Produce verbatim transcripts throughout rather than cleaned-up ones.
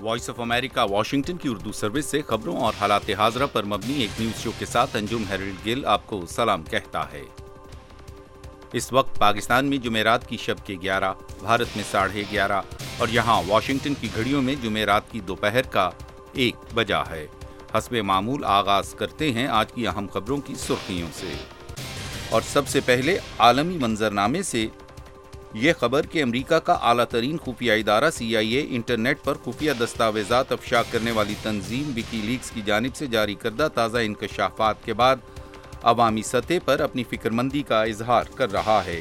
Voice of America Washington کی Urdu service سے خبروں اور حالات حاضرہ پر مبنی ایک نیوز شو کے ساتھ انجم ہیرلڈ گل آپ کو سلام کہتا ہے۔ اس وقت پاکستان میں جمعرات کی شب کے گیارہ، بھارت میں ساڑھے گیارہ اور یہاں واشنگٹن کی گھڑیوں میں جمعرات کی دوپہر کا ایک بجا ہے۔ حسب معمول آغاز کرتے ہیں آج کی اہم خبروں کی سرخیوں سے، اور سب سے پہلے عالمی منظرنامے سے یہ خبر کہ امریکہ کا اعلیٰ ترین خفیہ ادارہ سی آئی اے انٹرنیٹ پر خفیہ دستاویزات افشا کرنے والی تنظیم وکی لیکس کی جانب سے جاری کردہ تازہ انکشافات کے بعد عوامی سطح پر اپنی فکرمندی کا اظہار کر رہا ہے،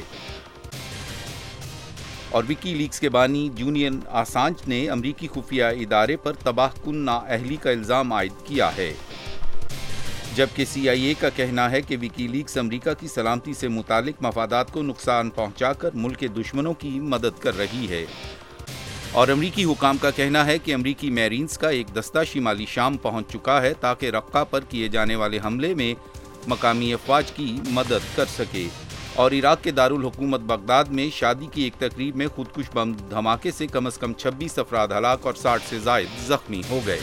اور وکی لیکس کے بانی جولین آسانج نے امریکی خفیہ ادارے پر تباہ کن نااہلی کا الزام عائد کیا ہے، جبکہ سی آئی اے کا کہنا ہے کہ وکی لیکس امریکہ کی سلامتی سے متعلق مفادات کو نقصان پہنچا کر ملک کے دشمنوں کی مدد کر رہی ہے، اور امریکی حکام کا کہنا ہے کہ امریکی میرینز کا ایک دستہ شمالی شام پہنچ چکا ہے تاکہ رقہ پر کیے جانے والے حملے میں مقامی افواج کی مدد کر سکے، اور عراق کے دارالحکومت بغداد میں شادی کی ایک تقریب میں خودکش بم دھماکے سے کم از کم چھبیس افراد ہلاک اور ساٹھ سے زائد زخمی ہو گئے۔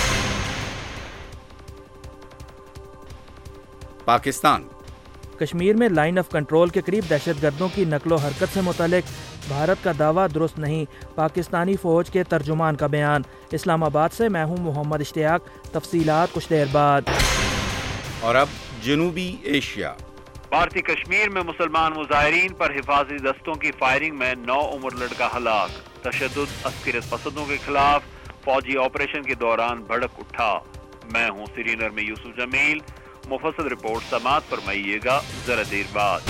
پاکستان کشمیر میں لائن آف کنٹرول کے قریب دہشت گردوں کی نقل و حرکت سے متعلق بھارت کا دعویٰ درست نہیں، پاکستانی فوج کے ترجمان کا بیان۔ اسلام آباد سے میں ہوں محمد اشتیاق، تفصیلات کچھ دیر بعد۔ اور اب جنوبی ایشیا۔ بھارتی کشمیر میں مسلمان مظاہرین پر حفاظتی دستوں کی فائرنگ میں نو عمر لڑکا ہلاک۔ تشدد عسکریت پسندوں کے خلاف فوجی آپریشن کے دوران بھڑک اٹھا۔ میں ہوں سری نگر میں یوسف جمیل، مفصل رپورٹ سماعت فرمائیے گا ذرا دیر بعد۔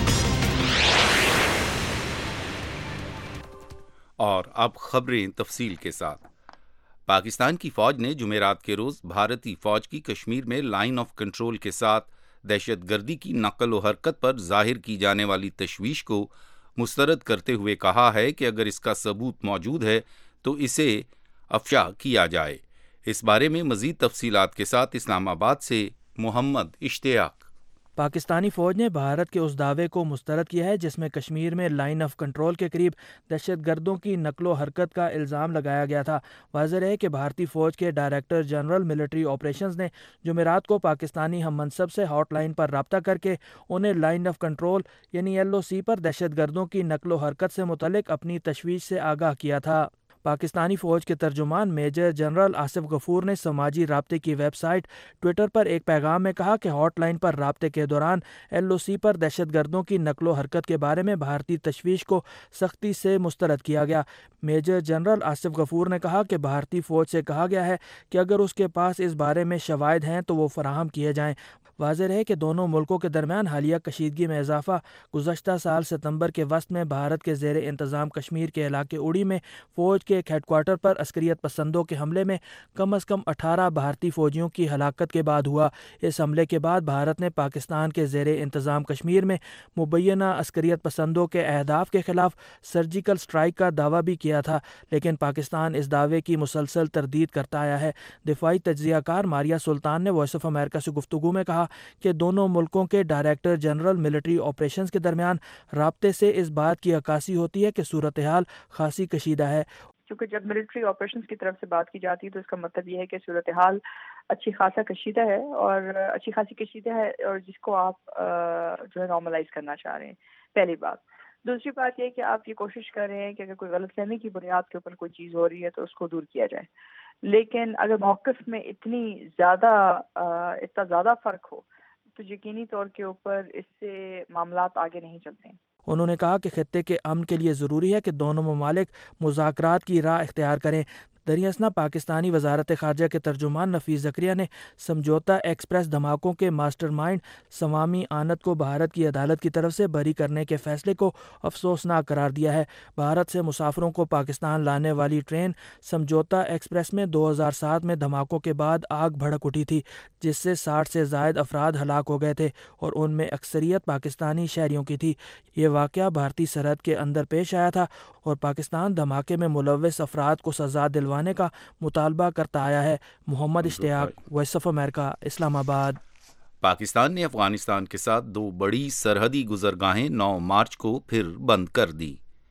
اور اب خبریں تفصیل کے ساتھ۔ پاکستان کی فوج نے جمعرات کے روز بھارتی فوج کی کشمیر میں لائن آف کنٹرول کے ساتھ دہشت گردی کی نقل و حرکت پر ظاہر کی جانے والی تشویش کو مسترد کرتے ہوئے کہا ہے کہ اگر اس کا ثبوت موجود ہے تو اسے افشا کیا جائے۔ اس بارے میں مزید تفصیلات کے ساتھ اسلام آباد سے محمد اشتیاق۔ پاکستانی فوج نے بھارت کے اس دعوے کو مسترد کیا ہے جس میں کشمیر میں لائن آف کنٹرول کے قریب دہشت گردوں کی نقل و حرکت کا الزام لگایا گیا تھا۔ واضح ہے کہ بھارتی فوج کے ڈائریکٹر جنرل ملٹری آپریشنز نے جمعرات کو پاکستانی ہم منصب سے ہاٹ لائن پر رابطہ کر کے انہیں لائن آف کنٹرول یعنی ایل او سی پر دہشت گردوں کی نقل و حرکت سے متعلق اپنی تشویش سے آگاہ کیا تھا۔ پاکستانی فوج کے ترجمان میجر جنرل آصف غفور نے سماجی رابطے کی ویب سائٹ ٹویٹر پر ایک پیغام میں کہا کہ ہاٹ لائن پر رابطے کے دوران ایل او سی پر دہشت گردوں کی نقل و حرکت کے بارے میں بھارتی تشویش کو سختی سے مسترد کیا گیا۔ میجر جنرل آصف غفور نے کہا کہ بھارتی فوج سے کہا گیا ہے کہ اگر اس کے پاس اس بارے میں شواہد ہیں تو وہ فراہم کیے جائیں۔ واضح ہے کہ دونوں ملکوں کے درمیان حالیہ کشیدگی میں اضافہ گزشتہ سال ستمبر کے وسط میں بھارت کے زیر انتظام کشمیر کے علاقے اڑی میں فوج کے ایک ہیڈ کوارٹر پر عسکریت پسندوں کے حملے میں کم از کم اٹھارہ بھارتی فوجیوں کی ہلاکت کے بعد ہوا۔ اس حملے کے بعد بھارت نے پاکستان کے زیر انتظام کشمیر میں مبینہ عسکریت پسندوں کے اہداف کے خلاف سرجیکل سٹرائیک کا دعویٰ بھی کیا تھا، لیکن پاکستان اس دعوے کی مسلسل تردید کرتا آیا ہے۔ دفاعی تجزیہ کار ماریہ سلطان نے وائس آف امریکہ سے گفتگو میں کہا کہ دونوں ملکوں کے ڈائریکٹر جنرل ملٹری آپریشنز کے درمیان رابطے سے اس بات کی عکاسی ہوتی ہے کہ صورتحال خاصی کشیدہ ہے۔ کیونکہ جب ملٹری آپریشنز کی طرف سے بات کی جاتی ہے تو اس کا مطلب یہ ہے کہ صورتحال اچھی خاصا کشیدہ ہے اور اچھی خاصی کشیدہ ہے اور جس کو آپ جو ہے نارملائز کرنا چاہ رہے ہیں، پہلی بات۔ دوسری بات یہ کہ آپ یہ کوشش کر رہے ہیں کہ اگر کوئی غلط فہمی کی بنیاد کے اوپر کوئی چیز ہو رہی ہے تو اس کو دور کیا جائے، لیکن اگر موقف میں اتنی زیادہ اتنا زیادہ فرق ہو تو یقینی طور کے اوپر اس سے معاملات آگے نہیں چلتے ہیں۔ انہوں نے کہا کہ خطے کے امن کے لیے ضروری ہے کہ دونوں ممالک مذاکرات کی راہ اختیار کریں۔ دریاسنا پاکستانی وزارت خارجہ کے ترجمان نفیس زکریا نے سمجھوتہ ایکسپریس دھماکوں کے ماسٹر مائنڈ سوامی آنت کو بھارت کی عدالت کی طرف سے بری کرنے کے فیصلے کو افسوسناک قرار دیا ہے۔ بھارت سے مسافروں کو پاکستان لانے والی ٹرین سمجھوتہ ایکسپریس میں دو ہزار سات میں دھماکوں کے بعد آگ بھڑک اٹھی تھی جس سے ساٹھ سے زائد افراد ہلاک ہو گئے تھے اور ان میں اکثریت پاکستانی شہریوں کی تھی۔ یہ واقعہ بھارتی سرحد کے اندر پیش آیا تھا اور پاکستان دھماکے میں ملوث افراد کو سزا دلوانے کا مطالبہ کرتا آیا ہے۔ محمد اشتیاق، وائس آف امریکہ، اسلام آباد۔ پاکستان نے افغانستان کے ساتھ دو بڑی سرحدی گزرگاہیں نو مارچ کو پھر بند کر دی۔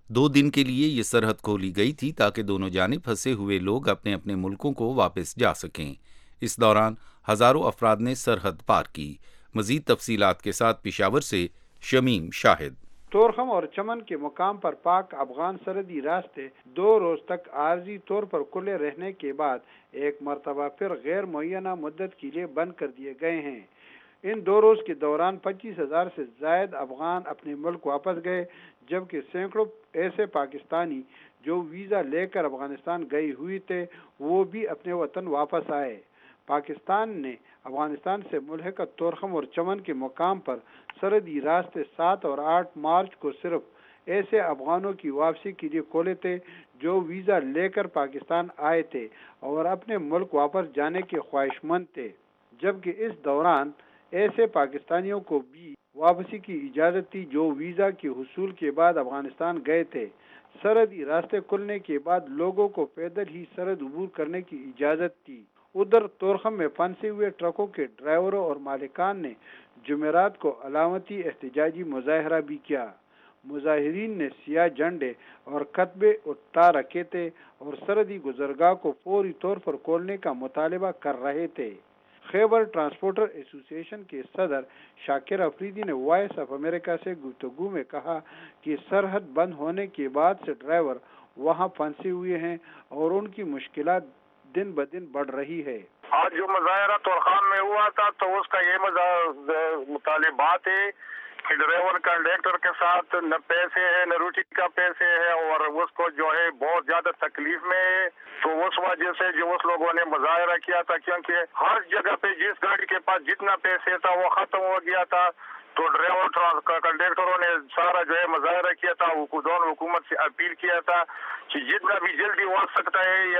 दो दिन के लिए ये सरहद खोली गई थी ताकि दोनों जानिब फंसे हुए लोग अपने अपने मुल्कों को वापस जा सकें। इस दौरान हजारों अफराद ने सरहद पार की। मजीद तफसीलात के साथ पिशावर से शमीम शाहिद। तोरखम और चमन के मुकाम पर पाक अफगान सरहदी रास्ते दो रोज तक आर्जी तौर पर खुले रहने के बाद एक मरतबा फिर गैर मुअय्यना मुद्दत के लिए बंद कर दिए गए हैं। इन दो रोज के दौरान पच्चीस हजार से जायद अफगान अपने मुल्क वापस गए, जबकि सैकड़ों ऐसे पाकिस्तानी जो वीज़ा लेकर अफगानिस्तान गए हुए थे वो भी अपने वतन वापस आए। पाकिस्तान ने अफगानिस्तान से मुल्हिका तोरखम और चमन के मुकाम पर सरहदी रास्ते सात और आठ मार्च को सिर्फ ऐसे अफगानों की वापसी के लिए खोले थे जो वीज़ा लेकर पाकिस्तान आए थे और अपने मुल्क वापस जाने के ख्वाहिशमंद थे, जबकि इस दौरान ऐसे पाकिस्तानियों को भी वापसी की इजाज़त थी जो वीज़ा के हुसूल के बाद अफगानिस्तान गए थे। सरहदी रास्ते खुलने के बाद लोगों को पैदल ही सरहद अबूर करने की इजाज़त थी। उधर तोरखम में फंसे हुए ट्रकों के ड्राइवरों और मालिकान ने जुमेरात को अलामती एहतजाजी मुजाहरा भी किया। मुजाहिरीन ने सियाह झंडे और खतबे उठा रखे थे और सरहदी गुजरगाह को फौरी तौर पर खोलने का मुतालबा कर रहे थे। खैबर ट्रांसपोर्टर एसोसिएशन के सदर शाकिर अफरीदी ने वॉइस ऑफ अमेरिका से गुफ्तगू में कहा कि सरहद बंद होने के बाद से ड्राइवर वहां फंसे हुए हैं और उनकी मुश्किलात दिन ब दिन बढ़ रही है। आज जो मुजाहरा तोरखाम में हुआ था तो उसका ये मुतालिबात है कि ड्राइवर कंडक्टर के साथ न पैसे है न रोटी का पैसे है और उसको जो है बहुत ज्यादा तकलीफ में है। तो उस वजह से जो उस लोगों ने मुजाहरा किया था, क्योंकि हर जगह पे जिस गाड़ी के पास जितना पैसे था वो खत्म हो गया था, तो ड्राइवर कंडक्टरों ने सारा जो है मुजाहरा किया था। दोनों हुकूमत से अपील किया था कि जितना भी जल्दी हो सकता है या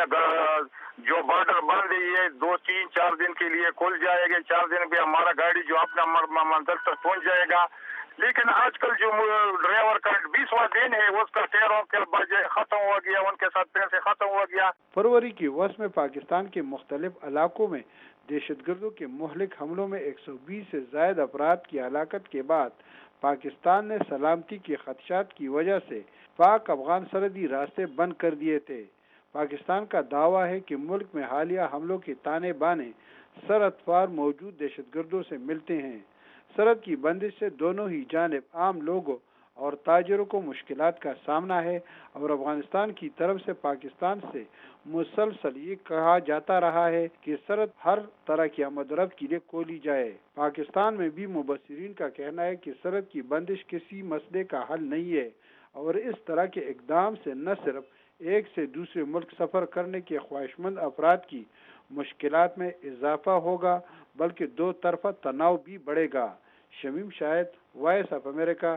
जो बॉर्डर बंद है ये दो तीन चार दिन के लिए खुल जाएगा, चार दिन में हमारा गाड़ी जो अपना मंजिल तक पहुंच जाएगा। लेकिन आजकल जो ड्राइवर का बीसवां दिन है उसका तेरह के बजे खत्म हो गया, उनके साथ पैसे खत्म हो गया। फरवरी की वर्ष में पाकिस्तान के मुख्तलिफ इलाकों में दहशतगर्दों के मुहलिक हमलों में एक सौ बीस से जायद अफराद की हलाकत के बाद पाकिस्तान ने सलामती के खदशात की वजह से पाक अफगान सरहदी रास्ते बंद कर दिए थे। पाकिस्तान का दावा है कि मुल्क में हालिया हमलों के ताने बाने सरहद पार मौजूद दहशतगर्दों से मिलते हैं। सरहद की बंदिश से दोनों ही जानिब आम लोगों और ताजरों को मुश्किलात का सामना है और अफगानिस्तान की तरफ से पाकिस्तान से मुसलसल ये कहा जाता रहा है कि सरहद हर तरह की आमदरफ्त के लिए खोली जाए। पाकिस्तान में भी मुबस्सिरीन का कहना है कि सरहद की बंदिश किसी मसले का हल नहीं है और इस तरह के इकदाम से न सिर्फ एक से दूसरे मुल्क सफर करने के ख्वाहिशमंद अफराद की मुश्किलात में इजाफा होगा बल्कि दो तरफा तनाव भी बढ़ेगा। Shamim Shahid, voice of America,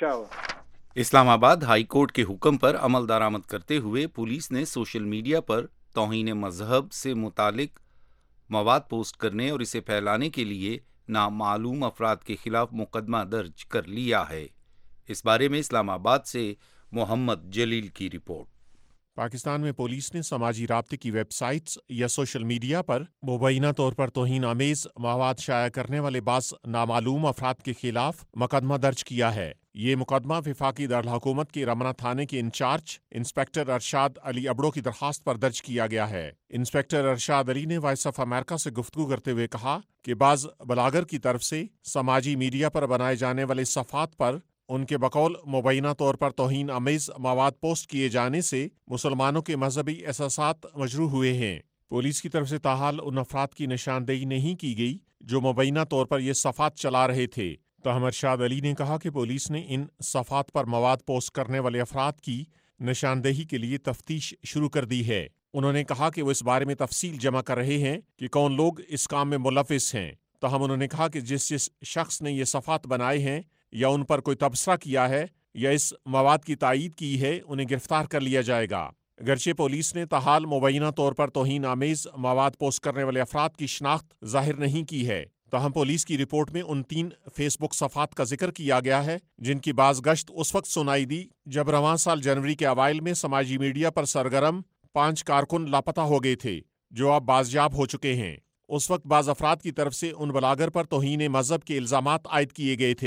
Peshawar. Islamabad high court के हुक्म पर अमल दरामद करते हुए पुलिस ने सोशल मीडिया पर तौहीन मजहब से मुतालिक मवाद पोस्ट करने और इसे फैलाने के लिए नामालूम अफराद के खिलाफ मुकदमा दर्ज कर लिया है। इस बारे में इस्लामाबाद से मोहम्मद जलील की रिपोर्ट। पाकिस्तान में पुलिस ने समाजी राब्ते की वेबसाइट्स या सोशल मीडिया पर मुबैना तौर पर तौहीन आमेज मवाद शाया करने वाले बास नामालूम अफराद के खिलाफ मुकदमा दर्ज किया है। ये मुकदमा वफाकी दारकूमत के रमना थाने के इंचार्ज इंस्पेक्टर अरशाद अली अबड़ो की दरखास्त पर दर्ज किया गया है। इंस्पेक्टर अरशाद अली ने वॉइस ऑफ अमेरिका से गुफ्तगू करते हुए कहा कि बाज बलागर की तरफ से समाजी मीडिया पर बनाए जाने वाले सफ़ात पर उनके बकौल मुबैना तौर पर तौहीन आमेज मवाद पोस्ट किए जाने से मुसलमानों के मजहबी एहसासात मजरूह हुए हैं। पुलिस की तरफ से ताहाल उन अफराद की निशानदेही नहीं की गई जो मुबैना तौर पर ये सफ़ात चला रहे थे। ताहम अरशाद अली ने कहा कि पुलिस ने इन सफ़ात पर मवाद पोस्ट करने वाले अफराद की निशानदेही के लिए तफ्तीश शुरू कर दी है। उन्होंने कहा कि वो इस बारे में तफसील जमा कर रहे हैं कि कौन लोग इस काम में मुलविस हैं। ताहम उन्होंने कहा कि जिस जिस शख्स ने ये सफ़ात बनाए हैं या उन पर कोई तबसरा किया है या इस मवाद की तायीद की है उन्हें गिरफ्तार कर लिया जाएगा। अगरचे पुलिस ने ताहाल मुबैना तौर पर तौहीन आमेज मवाद पोस्ट करने वाले अफराद की शनाख्त जाहिर नहीं की है। ताहम पुलिस की रिपोर्ट में उन तीन फेसबुक सफ़ात का जिक्र किया गया है जिनकी बाज़गश्त उस वक्त सुनाई दी जब रवां साल जनवरी के अवाइल में समाजी मीडिया पर सरगर्म पांच कारकुन लापता हो गए थे जो अब बाजियाब हो चुके हैं। उस वक्त बाज़ अफराद की तरफ से उन बलागर पर तौहीन मजहब के इल्ज़ामात आयद किए गए थे।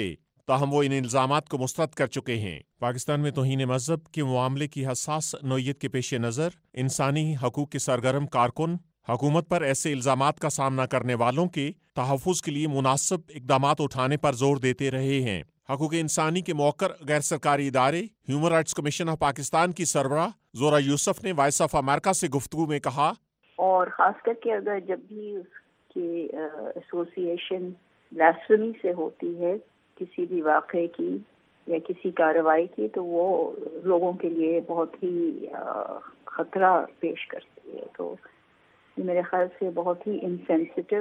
تاہم وہ ان الزامات کو مسترد کر چکے ہیں۔ پاکستان میں توہین مذہب کے معاملے کی حساس نوعیت کے پیش نظر انسانی حقوق کے سرگرم کارکن حکومت پر ایسے الزامات کا سامنا کرنے والوں کے تحفظ کے لیے مناسب اقدامات اٹھانے پر زور دیتے رہے ہیں۔ حقوق انسانی کے موقر غیر سرکاری ادارے human rights commission of Pakistan کی سربراہ زورا یوسف نے وائس آف امریکہ سے گفتگو میں کہا، اور خاص کر کے اگر جب بھی اس کی ایسوسی ایشن بلاسفیمی سے ہوتی ہے کسی بھی واقعے کی یا کسی کارروائی کی، تو وہ لوگوں کے لیے بہت ہی خطرہ پیش کرتی ہے۔ تو میرے خیال سے بہت ہی انسینسٹیو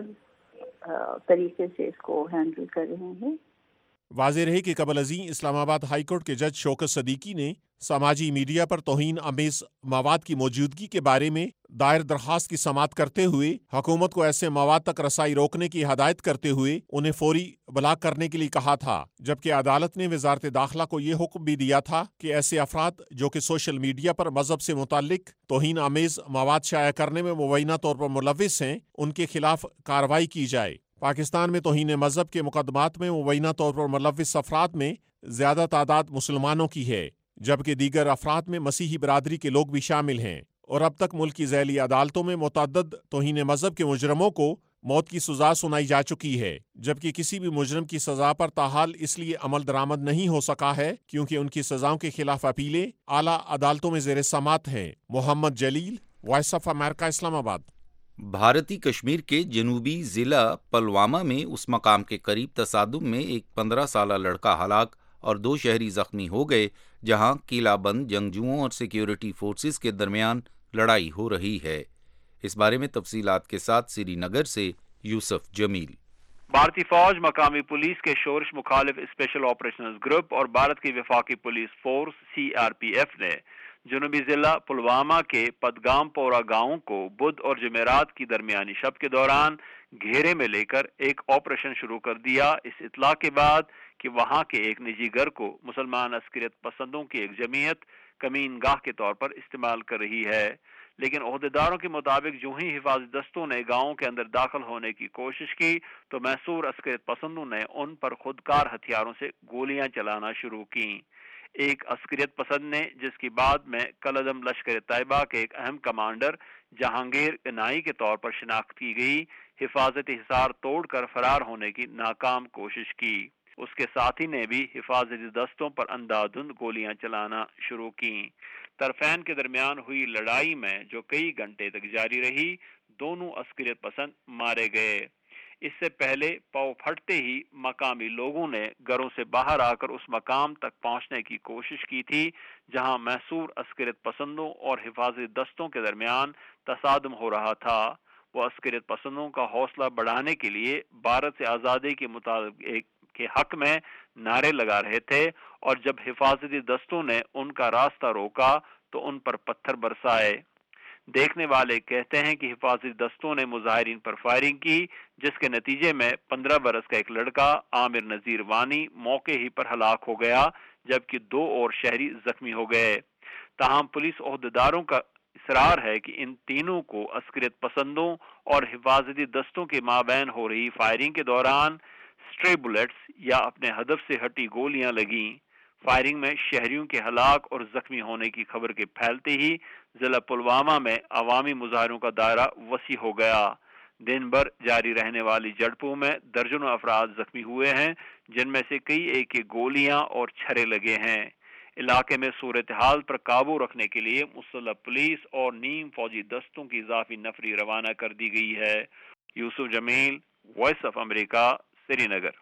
طریقے سے اس کو ہینڈل کر رہے ہیں۔ واضح رہے کہ قبل ازیں اسلام آباد ہائی کورٹ کے جج شوکت صدیقی نے سماجی میڈیا پر توہین آمیز مواد کی موجودگی کے بارے میں دائر درخواست کی سماعت کرتے ہوئے حکومت کو ایسے مواد تک رسائی روکنے کی ہدایت کرتے ہوئے انہیں فوری بلاک کرنے کے لیے کہا تھا، جبکہ عدالت نے وزارت داخلہ کو یہ حکم بھی دیا تھا کہ ایسے افراد جو کہ سوشل میڈیا پر مذہب سے متعلق توہین آمیز مواد شائع کرنے میں مبینہ طور پر ملوث ہیں، ان کے خلاف کارروائی کی جائے۔ پاکستان میں توہین مذہب کے مقدمات میں مبینہ طور پر ملوث افراد میں زیادہ تعداد مسلمانوں کی ہے، جبکہ دیگر افراد میں مسیحی برادری کے لوگ بھی شامل ہیں، اور اب تک ملک کی ذیلی عدالتوں میں متعدد توہین مذہب کے مجرموں کو موت کی سزا سنائی جا چکی ہے، جبکہ کسی بھی مجرم کی سزا پر تاحال اس لیے عمل درآمد نہیں ہو سکا ہے کیونکہ ان کی سزاؤں کے خلاف اپیلیں اعلیٰ عدالتوں میں زیر سماعت ہیں۔ محمد جلیل، وائس آف امریکہ، اسلام آباد۔ بھارتی کشمیر کے جنوبی ضلع پلوامہ میں اس مقام کے قریب تصادم میں ایک پندرہ سالہ لڑکا ہلاک اور دو شہری زخمی ہو گئے، جہاں قلعہ بند جنگجوؤں اور سیکیورٹی فورسز کے درمیان لڑائی ہو رہی ہے۔ اس بارے میں تفصیلات کے ساتھ سری نگر سے یوسف جمیل۔ بھارتی فوج، مقامی پولیس کے شورش مخالف اسپیشل آپریشنز گروپ اور بھارت کی وفاقی police force C R P F نے جنوبی ضلع پلوامہ کے پدگام پورہ گاؤں کو بدھ اور جمعرات کی درمیانی شب کے دوران گھیرے میں لے کر ایک آپریشن شروع کر دیا، اس اطلاع کے بعد کہ وہاں کے ایک نجی گھر کو مسلمان عسکریت پسندوں کی ایک جمعیت کمین گاہ کے طور پر استعمال کر رہی ہے۔ لیکن عہدیداروں کے مطابق جو ہی حفاظتی دستوں نے گاؤں کے اندر داخل ہونے کی کوشش کی تو محصور عسکریت پسندوں نے ان پر خودکار ہتھیاروں سے گولیاں چلانا شروع کی۔ ایک عسکریت پسند نے، جس کی بعد میں کالعدم لشکر طیبہ کے ایک اہم کمانڈر جہانگیر انائی کے طور پر شناخت کی گئی، حفاظتی حصار توڑ کر فرار ہونے کی ناکام کوشش کی۔ اس کے ساتھی نے بھی حفاظتی دستوں پر اندھادھند گولیاں چلانا شروع کی۔ طرفین کے درمیان ہوئی لڑائی میں جو کئی گھنٹے تک جاری رہی، دونوں عسکریت پسند مارے گئے۔ اس سے پہلے پاؤ پھٹتے ہی مقامی لوگوں نے گھروں سے باہر آ کر اس مقام تک پہنچنے کی کوشش کی تھی جہاں محصور عسکریت پسندوں اور حفاظتی دستوں کے درمیان تصادم ہو رہا تھا۔ وہ عسکریت پسندوں کا حوصلہ بڑھانے کے لیے بھارت سے آزادی کے مطابق کے حق میں نعرے لگا رہے تھے، اور جب حفاظتی دستوں نے ان کا راستہ روکا تو ان پر پتھر برسائے۔ دیکھنے والے کہتے ہیں کہ حفاظتی دستوں نے مظاہرین پر فائرنگ کی، جس کے نتیجے میں پندرہ برس کا ایک لڑکا عامر نذیر وانی موقع ہی پر ہلاک ہو گیا، جبکہ دو اور شہری زخمی ہو گئے۔ تاہم پولیس عہدیداروں کا اصرار ہے کہ ان تینوں کو عسکریت پسندوں اور حفاظتی دستوں کے مابین ہو رہی فائرنگ کے دوران اسٹرے بلیٹس یا اپنے ہدف سے ہٹی گولیاں لگیں۔ فائرنگ میں شہریوں کے ہلاک اور زخمی ہونے کی خبر کے پھیلتے ہی ضلع پلوامہ میں عوامی مظاہروں کا دائرہ وسیع ہو گیا۔ دن بھر جاری رہنے والی جھڑپوں میں درجنوں افراد زخمی ہوئے ہیں، جن میں سے کئی ایک ایک گولیاں اور چھرے لگے ہیں۔ علاقے میں صورتحال پر قابو رکھنے کے لیے مسلح پولیس اور نیم فوجی دستوں کی اضافی نفری روانہ کر دی گئی ہے۔ Yusuf Jamil, voice of America, Srinagar.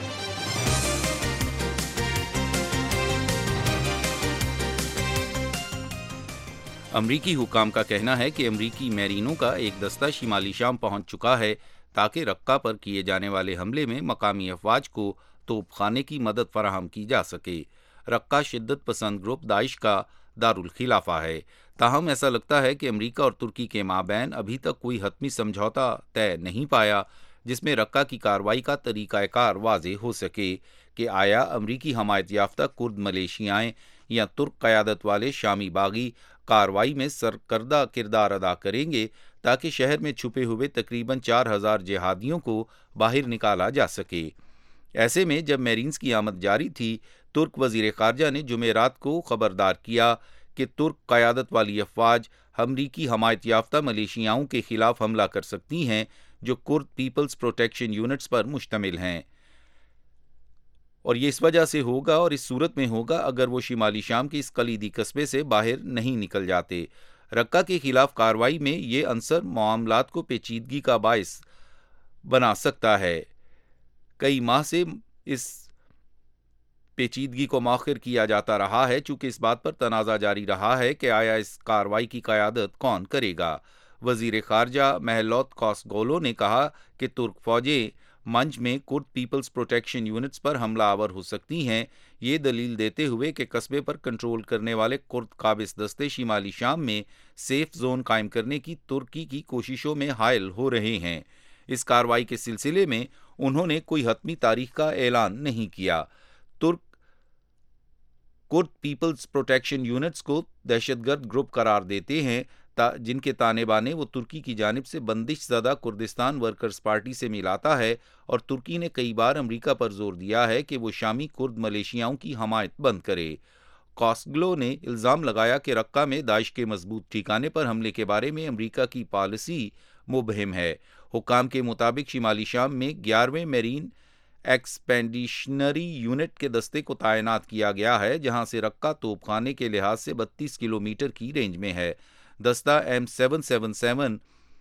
امریکی حکام کا کہنا ہے کہ امریکی میرینوں کا ایک دستہ شمالی شام پہنچ چکا ہے تاکہ رقہ پر کیے جانے والے حملے میں مقامی افواج کو توپ خانے کی مدد فراہم کی جا سکے۔ رقہ شدت پسند گروپ داعش کا دارالخلافہ ہے، تاہم ایسا لگتا ہے کہ امریکہ اور ترکی کے مابین ابھی تک کوئی حتمی سمجھوتا طے نہیں پایا جس میں رقہ کی کارروائی کا طریقہ کار واضح ہو سکے کہ آیا امریکی حمایت یافتہ کرد ملیشیائیں یا ترک قیادت والے شامی باغی کارروائی میں سرکردہ کردار ادا کریں گے تاکہ شہر میں چھپے ہوئے تقریباً چار ہزار جہادیوں کو باہر نکالا جا سکے۔ ایسے میں جب میرینز کی آمد جاری تھی، ترک وزیر خارجہ نے جمعرات کو خبردار کیا کہ ترک قیادت والی افواج امریکی حمایت یافتہ ملیشیاؤں کے خلاف حملہ کر سکتی ہیں جو کرد پیپلز پروٹیکشن یونٹس پر مشتمل ہیں، اور یہ اس وجہ سے ہوگا اور اس صورت میں ہوگا اگر وہ شمالی شام کے اس کلیدی قصبے سے باہر نہیں نکل جاتے۔ رقہ کے خلاف کارروائی میں یہ عنصر معاملات کو پیچیدگی کا باعث بنا سکتا ہے۔ کئی ماہ سے اس پیچیدگی کو مؤخر کیا جاتا رہا ہے، چونکہ اس بات پر تنازع جاری رہا ہے کہ آیا اس کارروائی کی قیادت کون کرے گا۔ وزیر خارجہ میولوت کاسگولو نے کہا کہ ترک فوجیں منج میں کرد پیپلز پروٹیکشن یونٹس پر حملہ آور ہو سکتی ہیں، یہ دلیل دیتے ہوئے کہ قصبے پر کنٹرول کرنے والے کرد قابض دستے شمالی شام میں سیف زون قائم کرنے کی ترکی کی کوششوں میں حائل ہو رہے ہیں۔ اس کارروائی کے سلسلے میں انہوں نے کوئی حتمی تاریخ کا اعلان نہیں کیا۔ ترک کرد پیپلز پروٹیکشن یونٹس کو دہشت گرد گروپ قرار دیتے ہیں، جن کے تانے بانے وہ ترکی کی جانب سے بندش زدہ کردستان ورکرز پارٹی سے ملاتا ہے، اور ترکی نے کئی بار امریکہ پر زور دیا ہے کہ وہ شامی کرد ملیشیاؤں کی حمایت بند کرے۔ کاسگلو نے الزام لگایا کہ رقہ میں داعش کے مضبوط ٹھکانے پر حملے کے بارے میں امریکہ کی پالیسی مبہم ہے۔ حکام کے مطابق شمالی شام میں گیارہویں میرین ایکسپیڈیشنری یونٹ کے دستے کو تعینات کیا گیا ہے، جہاں سے رقہ توپ خانے کے لحاظ سے بتیس کلومیٹر کی رینج میں ہے۔ دستہ M seven seven seven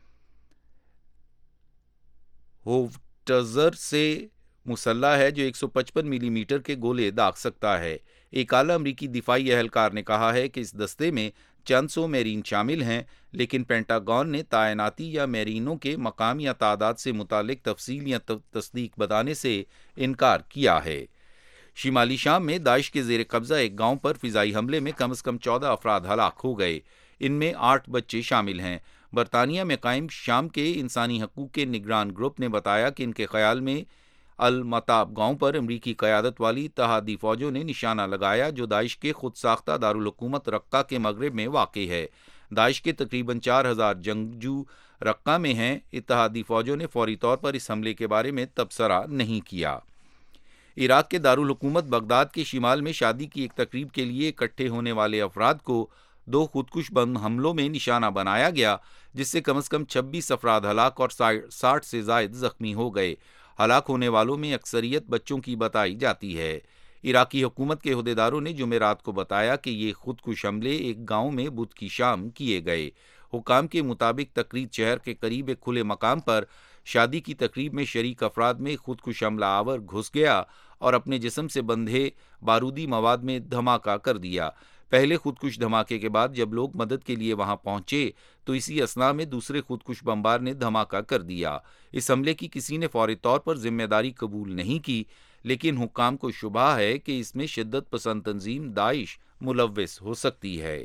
howitzer سے مسلح ہے جو ایک سو پچپن ملی میٹر کے گولے داغ سکتا ہے۔ ایک اعلیٰ امریکی دفاعی اہلکار نے کہا ہے کہ اس دستے میں چند سو میرین شامل ہیں، لیکن پینٹاگون نے تعیناتی یا میرینوں کے مقام یا تعداد سے متعلق تفصیل یا تصدیق بتانے سے انکار کیا ہے۔ شمالی شام میں داعش کے زیر قبضہ ایک گاؤں پر فضائی حملے میں کم از کم چودہ افراد ہلاک ہو گئے، ان میں آٹھ بچے شامل ہیں۔ برطانیہ میں قائم شام کے انسانی حقوق کے نگران گروپ نے بتایا کہ ان کے خیال میں المتاب گاؤں پر امریکی قیادت والی اتحادی فوجوں نے نشانہ لگایا، جو داعش کے خود ساختہ دارالحکومت رقہ کے مغرب میں واقع ہے۔ داعش کے تقریباً چار ہزار جنگجو رقہ میں ہیں۔ اتحادی فوجوں نے فوری طور پر اس حملے کے بارے میں تبصرہ نہیں کیا۔ عراق کے دارالحکومت بغداد کے شمال میں شادی کی ایک تقریب کے لیے اکٹھے ہونے والے افراد کو دو خودکش بم حملوں میں نشانہ بنایا گیا، جس سے کم از کم چھبیس افراد ہلاک اور ساٹھ سے زائد زخمی ہو گئے۔ ہلاک ہونے والوں میں اکثریت بچوں کی بتائی جاتی ہے۔ عراقی حکومت کے عہدیداروں نے جمعرات کو بتایا کہ یہ خودکش حملے ایک گاؤں میں بدھ کی شام کیے گئے۔ حکام کے مطابق تقرید شہر کے قریب ایک کھلے مقام پر شادی کی تقریب میں شریک افراد میں خودکش حملہ آور گھس گیا اور اپنے جسم سے بندھے بارودی مواد میں دھماکہ کر دیا۔ پہلے خودکش دھماکے کے بعد جب لوگ مدد کے لیے وہاں پہنچے تو اسی اثناء میں دوسرے خودکش بمبار نے دھماکہ کر دیا۔ اس حملے کی کسی نے فوری طور پر ذمہ داری قبول نہیں کی، لیکن حکام کو شبہ ہے کہ اس میں شدت پسند تنظیم داعش ملوث ہو سکتی ہے۔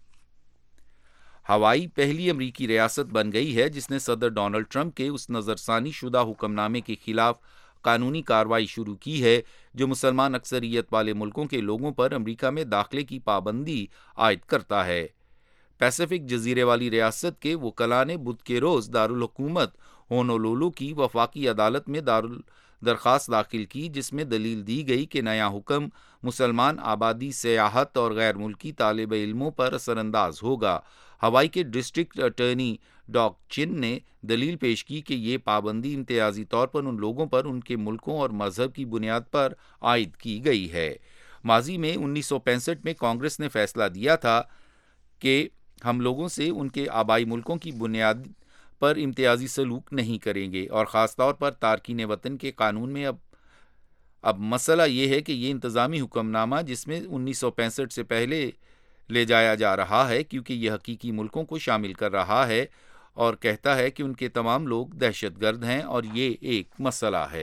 ہوائی پہلی امریکی ریاست بن گئی ہے جس نے صدر ڈونلڈ ٹرمپ کے اس نظر ثانی شدہ حکم نامے کے خلاف قانونی کارروائی شروع کی ہے جو مسلمان اکثریت والے ملکوں کے لوگوں پر امریکہ میں داخلے کی پابندی عائد کرتا ہے۔ پیسیفک جزیرے والی ریاست کے وکلاء نے بدھ کے روز دارالحکومت ہونولولو کی وفاقی عدالت میں درخواست داخل کی، جس میں دلیل دی گئی کہ نیا حکم مسلمان آبادی، سیاحت اور غیر ملکی طالب علموں پر اثر انداز ہوگا۔ ہوائی کے ڈسٹرکٹ اٹارنی ڈاک چن نے دلیل پیش کی کہ یہ پابندی امتیازی طور پر ان لوگوں پر ان کے ملکوں اور مذہب کی بنیاد پر عائد کی گئی ہے۔ ماضی میں انیس سو پینسٹھ میں کانگریس نے فیصلہ دیا تھا کہ ہم لوگوں سے ان کے آبائی ملکوں کی بنیاد پر امتیازی سلوک نہیں کریں گے، اور خاص طور پر تارکین وطن کے قانون میں اب اب مسئلہ یہ ہے کہ یہ انتظامی حکم نامہ جس میں انیس سو پینسٹھ سے پہلے لے جایا جا رہا ہے، کیونکہ یہ حقیقی ملکوں کو شامل کر رہا ہے اور کہتا ہے کہ ان کے تمام لوگ دہشت گرد ہیں، اور یہ ایک مسئلہ ہے۔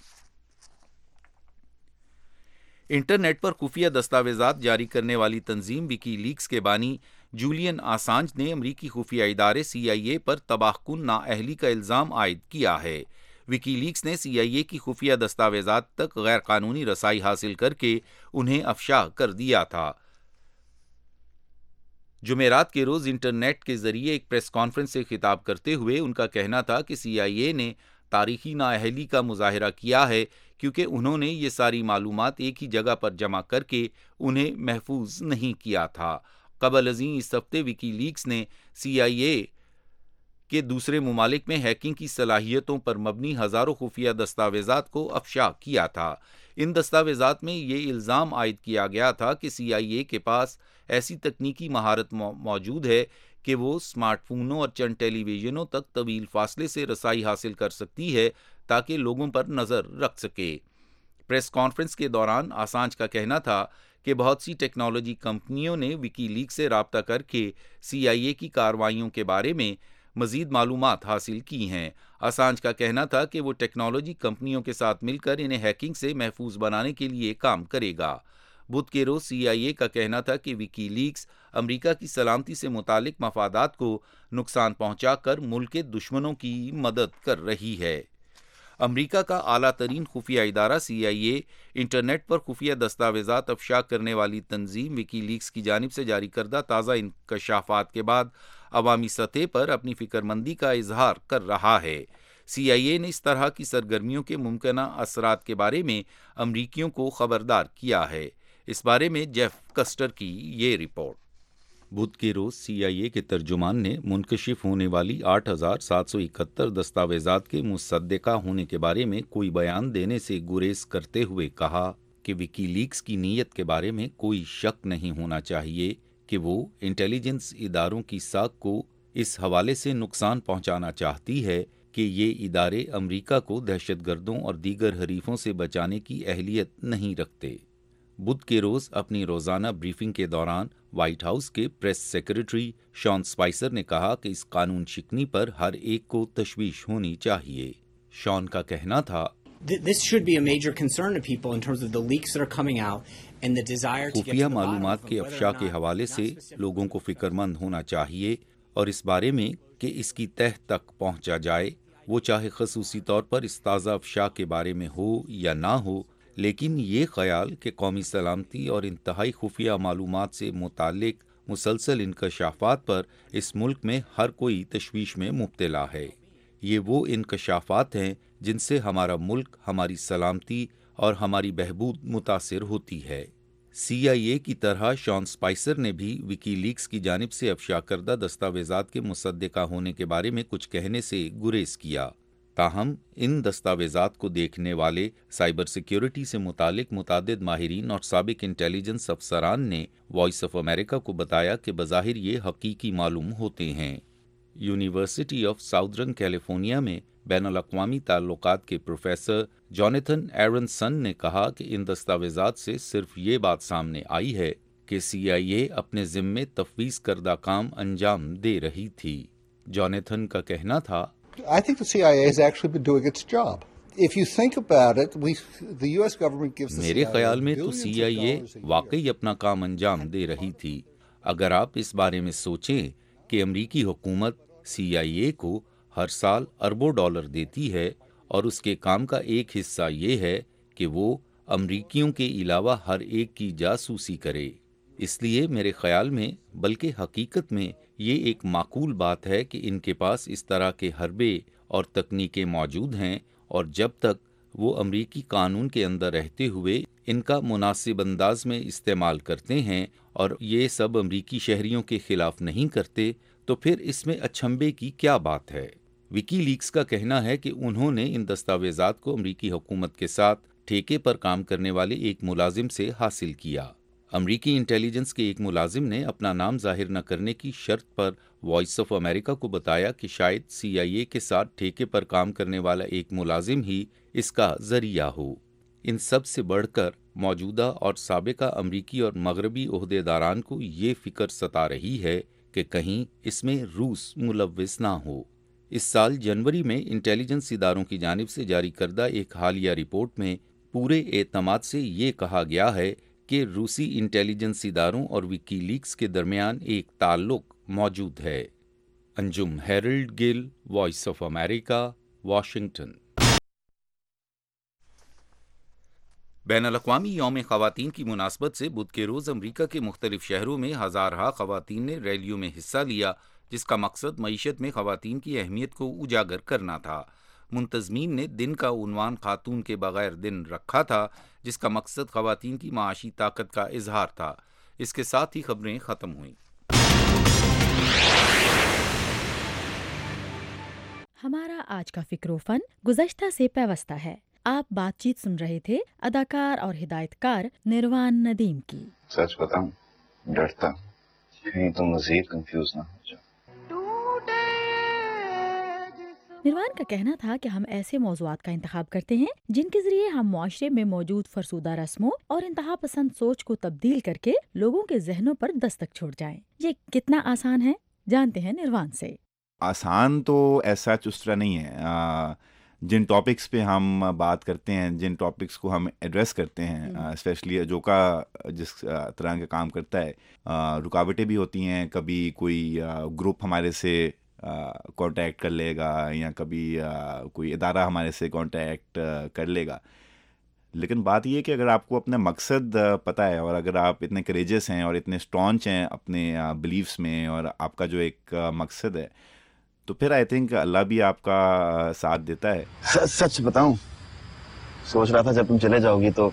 انٹرنیٹ پر خفیہ دستاویزات جاری کرنے والی تنظیم وکی لیکس کے بانی جولین آسانج نے امریکی خفیہ ادارے سی آئی اے پر تباہ کن نااہلی کا الزام عائد کیا ہے۔ وکی لیکس نے سی آئی اے کی خفیہ دستاویزات تک غیر قانونی رسائی حاصل کر کے انہیں افشا کر دیا تھا۔ جمعرات کے روز انٹرنیٹ کے ذریعے ایک پریس کانفرنس سے خطاب کرتے ہوئے ان کا کہنا تھا کہ سی آئی اے نے تاریخی نااہلی کا مظاہرہ کیا ہے کیونکہ انہوں نے یہ ساری معلومات ایک ہی جگہ پر جمع کر کے انہیں محفوظ نہیں کیا تھا۔ قبل ازیں اس ہفتے وکی لیکس نے سی آئی اے کے دوسرے ممالک میں ہیکنگ کی صلاحیتوں پر مبنی ہزاروں خفیہ دستاویزات کو افشا کیا تھا۔ ان دستاویزات میں یہ الزام عائد کیا گیا تھا کہ سی آئی اے کے پاس ایسی تکنیکی مہارت موجود ہے کہ وہ اسمارٹ فونوں اور چند ٹیلی ویژنوں تک طویل فاصلے سے رسائی حاصل کر سکتی ہے تاکہ لوگوں پر نظر رکھ سکے۔ پریس کانفرنس کے دوران آسانج کا کہنا تھا کہ بہت سی ٹیکنالوجی کمپنیوں نے وکی لیک سے رابطہ کر کے سی آئی اے کی کارروائیوں کے بارے میں مزید معلومات حاصل کی ہیں۔ آسانج کا کہنا تھا کہ وہ ٹیکنالوجی کمپنیوں کے ساتھ مل کر انہیں ہیکنگ سے محفوظ بنانے کے لیے کام کرے گا۔ بدھ کے روز سی آئی اے کا کہنا تھا کہ وکی لیکس امریکہ کی سلامتی سے متعلق مفادات کو نقصان پہنچا کر ملک کے دشمنوں کی مدد کر رہی ہے۔ امریکہ کا اعلیٰ ترین خفیہ ادارہ سی آئی اے انٹرنیٹ پر خفیہ دستاویزات افشا کرنے والی تنظیم وکی لیکس کی جانب سے جاری کردہ تازہ انکشافات کے بعد عوامی سطح پر اپنی فکر مندی کا اظہار کر رہا ہے۔ سی آئی اے نے اس طرح کی سرگرمیوں کے ممکنہ اثرات کے بارے میں امریکیوں کو خبردار کیا ہے۔ اس بارے میں جیف کسٹر کی یہ رپورٹ۔ بدھ کے روز سی آئی اے کے ترجمان نے منکشف ہونے والی آٹھ ہزار سات سو اکہتر دستاویزات کے مصدقہ ہونے کے بارے میں کوئی بیان دینے سے گریز کرتے ہوئے کہا کہ وکی لیکس کی نیت کے بارے میں کوئی شک نہیں ہونا چاہیے کہ وہ انٹیلیجنس اداروں کی ساکھ کو اس حوالے سے نقصان پہنچانا چاہتی ہے کہ یہ ادارے امریکہ کو دہشت گردوں اور دیگر حریفوں سے بچانے کی اہلیت نہیں رکھتے۔ بدھ کے روز اپنی روزانہ بریفنگ کے دوران وائٹ ہاؤس کے پریس سیکریٹری شان اسپائسر نے کہا کہ اس قانون شکنی پر ہر ایک کو تشویش ہونی چاہیے۔ شان کا کہنا تھا خفیہ معلومات کے افشا کے حوالے سے لوگوں کو فکر مند ہونا چاہیے اور اس بارے میں کہ اس کی تہ تک پہنچا جائے، وہ چاہے خصوصی طور پر اس تازہ افشا کے بارے میں ہو یا نہ ہو، لیکن یہ خیال کہ قومی سلامتی اور انتہائی خفیہ معلومات سے متعلق مسلسل انکشافات پر اس ملک میں ہر کوئی تشویش میں مبتلا ہے۔ یہ وہ انکشافات ہیں جن سے ہمارا ملک، ہماری سلامتی اور ہماری بہبود متاثر ہوتی ہے۔ سی آئی اے کی طرح شان اسپائسر نے بھی وکی لیکس کی جانب سے افشا کردہ دستاویزات کے مصدقہ ہونے کے بارے میں کچھ کہنے سے گریز کیا۔ تاہم ان دستاویزات کو دیکھنے والے سائبر سیکیورٹی سے متعلق متعدد ماہرین اور سابق انٹیلیجنس افسران نے وائس آف امریکہ کو بتایا کہ بظاہر یہ حقیقی معلوم ہوتے ہیں۔ یونیورسٹی آف ساؤدرن کیلیفورنیا میں بین الاقوامی تعلقات کے پروفیسر جونیتھن ایرنسن نے کہا کہ ان دستاویزات سے صرف یہ بات سامنے آئی ہے کہ سی آئی اے اپنے ذمے تفویض کردہ کام انجام دے رہی تھی۔ جونیتھن کا کہنا تھا I think the C I A has actually been doing its job. If you think about it, we, the U S government gives the میرے خیال میں تو سی آئی اے واقعی اپنا کام انجام دے رہی تھی۔ اگر آپ اس بارے میں سوچیں کہ امریکی حکومت سی آئی اے کو ہر سال اربوں ڈالر دیتی ہے اور اس کے کام کا ایک حصہ یہ ہے کہ وہ امریکیوں کے علاوہ ہر ایک کی جاسوسی کرے، اس لیے میرے خیال میں بلکہ حقیقت میں یہ ایک معقول بات ہے کہ ان کے پاس اس طرح کے حربے اور تکنیکیں موجود ہیں، اور جب تک وہ امریکی قانون کے اندر رہتے ہوئے ان کا مناسب انداز میں استعمال کرتے ہیں اور یہ سب امریکی شہریوں کے خلاف نہیں کرتے، تو پھر اس میں اچھمبے کی کیا بات ہے۔ وکی لیکس کا کہنا ہے کہ انہوں نے ان دستاویزات کو امریکی حکومت کے ساتھ ٹھیکے پر کام کرنے والے ایک ملازم سے حاصل کیا۔ امریکی انٹیلیجنس کے ایک ملازم نے اپنا نام ظاہر نہ کرنے کی شرط پر وائس آف امریکہ کو بتایا کہ شاید سی آئی اے کے ساتھ ٹھیکے پر کام کرنے والا ایک ملازم ہی اس کا ذریعہ ہو۔ ان سب سے بڑھ کر موجودہ اور سابقہ امریکی اور مغربی عہدیداران کو یہ فکر ستا رہی ہے کہ کہیں اس میں روس ملوث نہ ہو۔ اس سال جنوری میں انٹیلیجنس اداروں کی جانب سے جاری کردہ ایک حالیہ رپورٹ میں پورے اعتماد سے یہ کہا گیا ہے کہ روسی انٹیلیجنس اداروں اور وکی لیکس کے درمیان ایک تعلق موجود ہے۔ Anjum Harold Gill, voice of America, Washington. بین الاقوامی یوم خواتین کی مناسبت سے بدھ کے روز امریکہ کے مختلف شہروں میں ہزارہا خواتین نے ریلیوں میں حصہ لیا، جس کا مقصد معیشت میں خواتین کی اہمیت کو اجاگر کرنا تھا۔ منتظمین نے دن کا عنوان خاتون کے بغیر دن رکھا تھا، جس کا مقصد خواتین کی معاشی طاقت کا اظہار تھا۔ اس کے ساتھ ہی خبریں ختم ہوئیں۔ ہمارا آج کا فکر و فن گزشتہ سے پیوستہ ہے۔ آپ بات چیت سن رہے تھے اداکار اور ہدایت کار نروان ندیم کی۔ سچ بتاؤں ڈرتا کہیں تو مزید کنفیوز نہ ہو جاؤ۔ نروان کا کہنا تھا کہ ہم ایسے موضوعات کا انتخاب کرتے ہیں جن کے ذریعے ہم معاشرے میں موجود فرسودہ رسموں اور انتہا پسند سوچ کو تبدیل کر کے لوگوں کے ذہنوں پر دستک چھوڑ جائیں۔ یہ کتنا آسان ہے، جانتے ہیں نروان سے۔ آسان تو ایسا اس طرح نہیں ہے۔ آ, جن ٹاپکس پہ ہم بات کرتے ہیں، جن ٹاپکس کو ہم ایڈریس کرتے ہیں، اسپیشلی اجوکا جس طرح کا کام کرتا ہے، آ, رکاوٹیں بھی ہوتی ہیں۔ کبھی کوئی گروپ ہمارے سے کانٹیکٹ کر لے گا، یا کبھی آ, کوئی ادارہ ہمارے سے کانٹیکٹ کر لے گا، لیکن بات یہ ہے کہ اگر آپ کو اپنا مقصد پتہ ہے، اور اگر آپ اتنے کریجس ہیں اور اتنے اسٹانچ ہیں اپنے بلیفس میں، اور آپ کا جو ایک مقصد ہے، تو پھر آئی تھنک اللہ بھی آپ کا ساتھ دیتا ہے۔ سچ سچ بتاؤں سوچ رہا تھا جب تم چلے جاؤ گی تو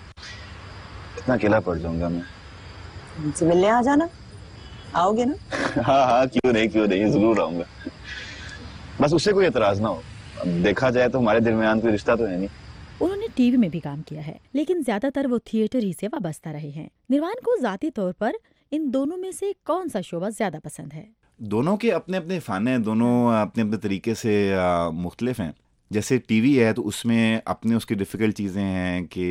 اتنا اکیلا پڑ جاؤں گا میں۔ ان سے ملنے آ جانا، آؤ گے نا؟ ہاں ہاں کیوں نہیں کیوں نہیں ضرور آؤں گا، بس اس سے کوئی اعتراض نہ ہو۔ دیکھا جائے تو ہمارے درمیان کوئی رشتہ تو ہے نہیں۔ انہوں نے ٹی وی میں بھی کام کیا ہے، لیکن زیادہ تر وہ تھیٹر ہی سے وابستہ رہے ہیں۔ نروان کو ذاتی طور پر ان دونوں میں سے کون سا شعبہ زیادہ پسند ہے؟ دونوں کے اپنے اپنے فن ہیں، دونوں اپنے اپنے طریقے سے مختلف ہیں۔ جیسے ٹی وی ہے تو اس میں اپنے اس کی ڈیفیکلٹ چیزیں ہیں کہ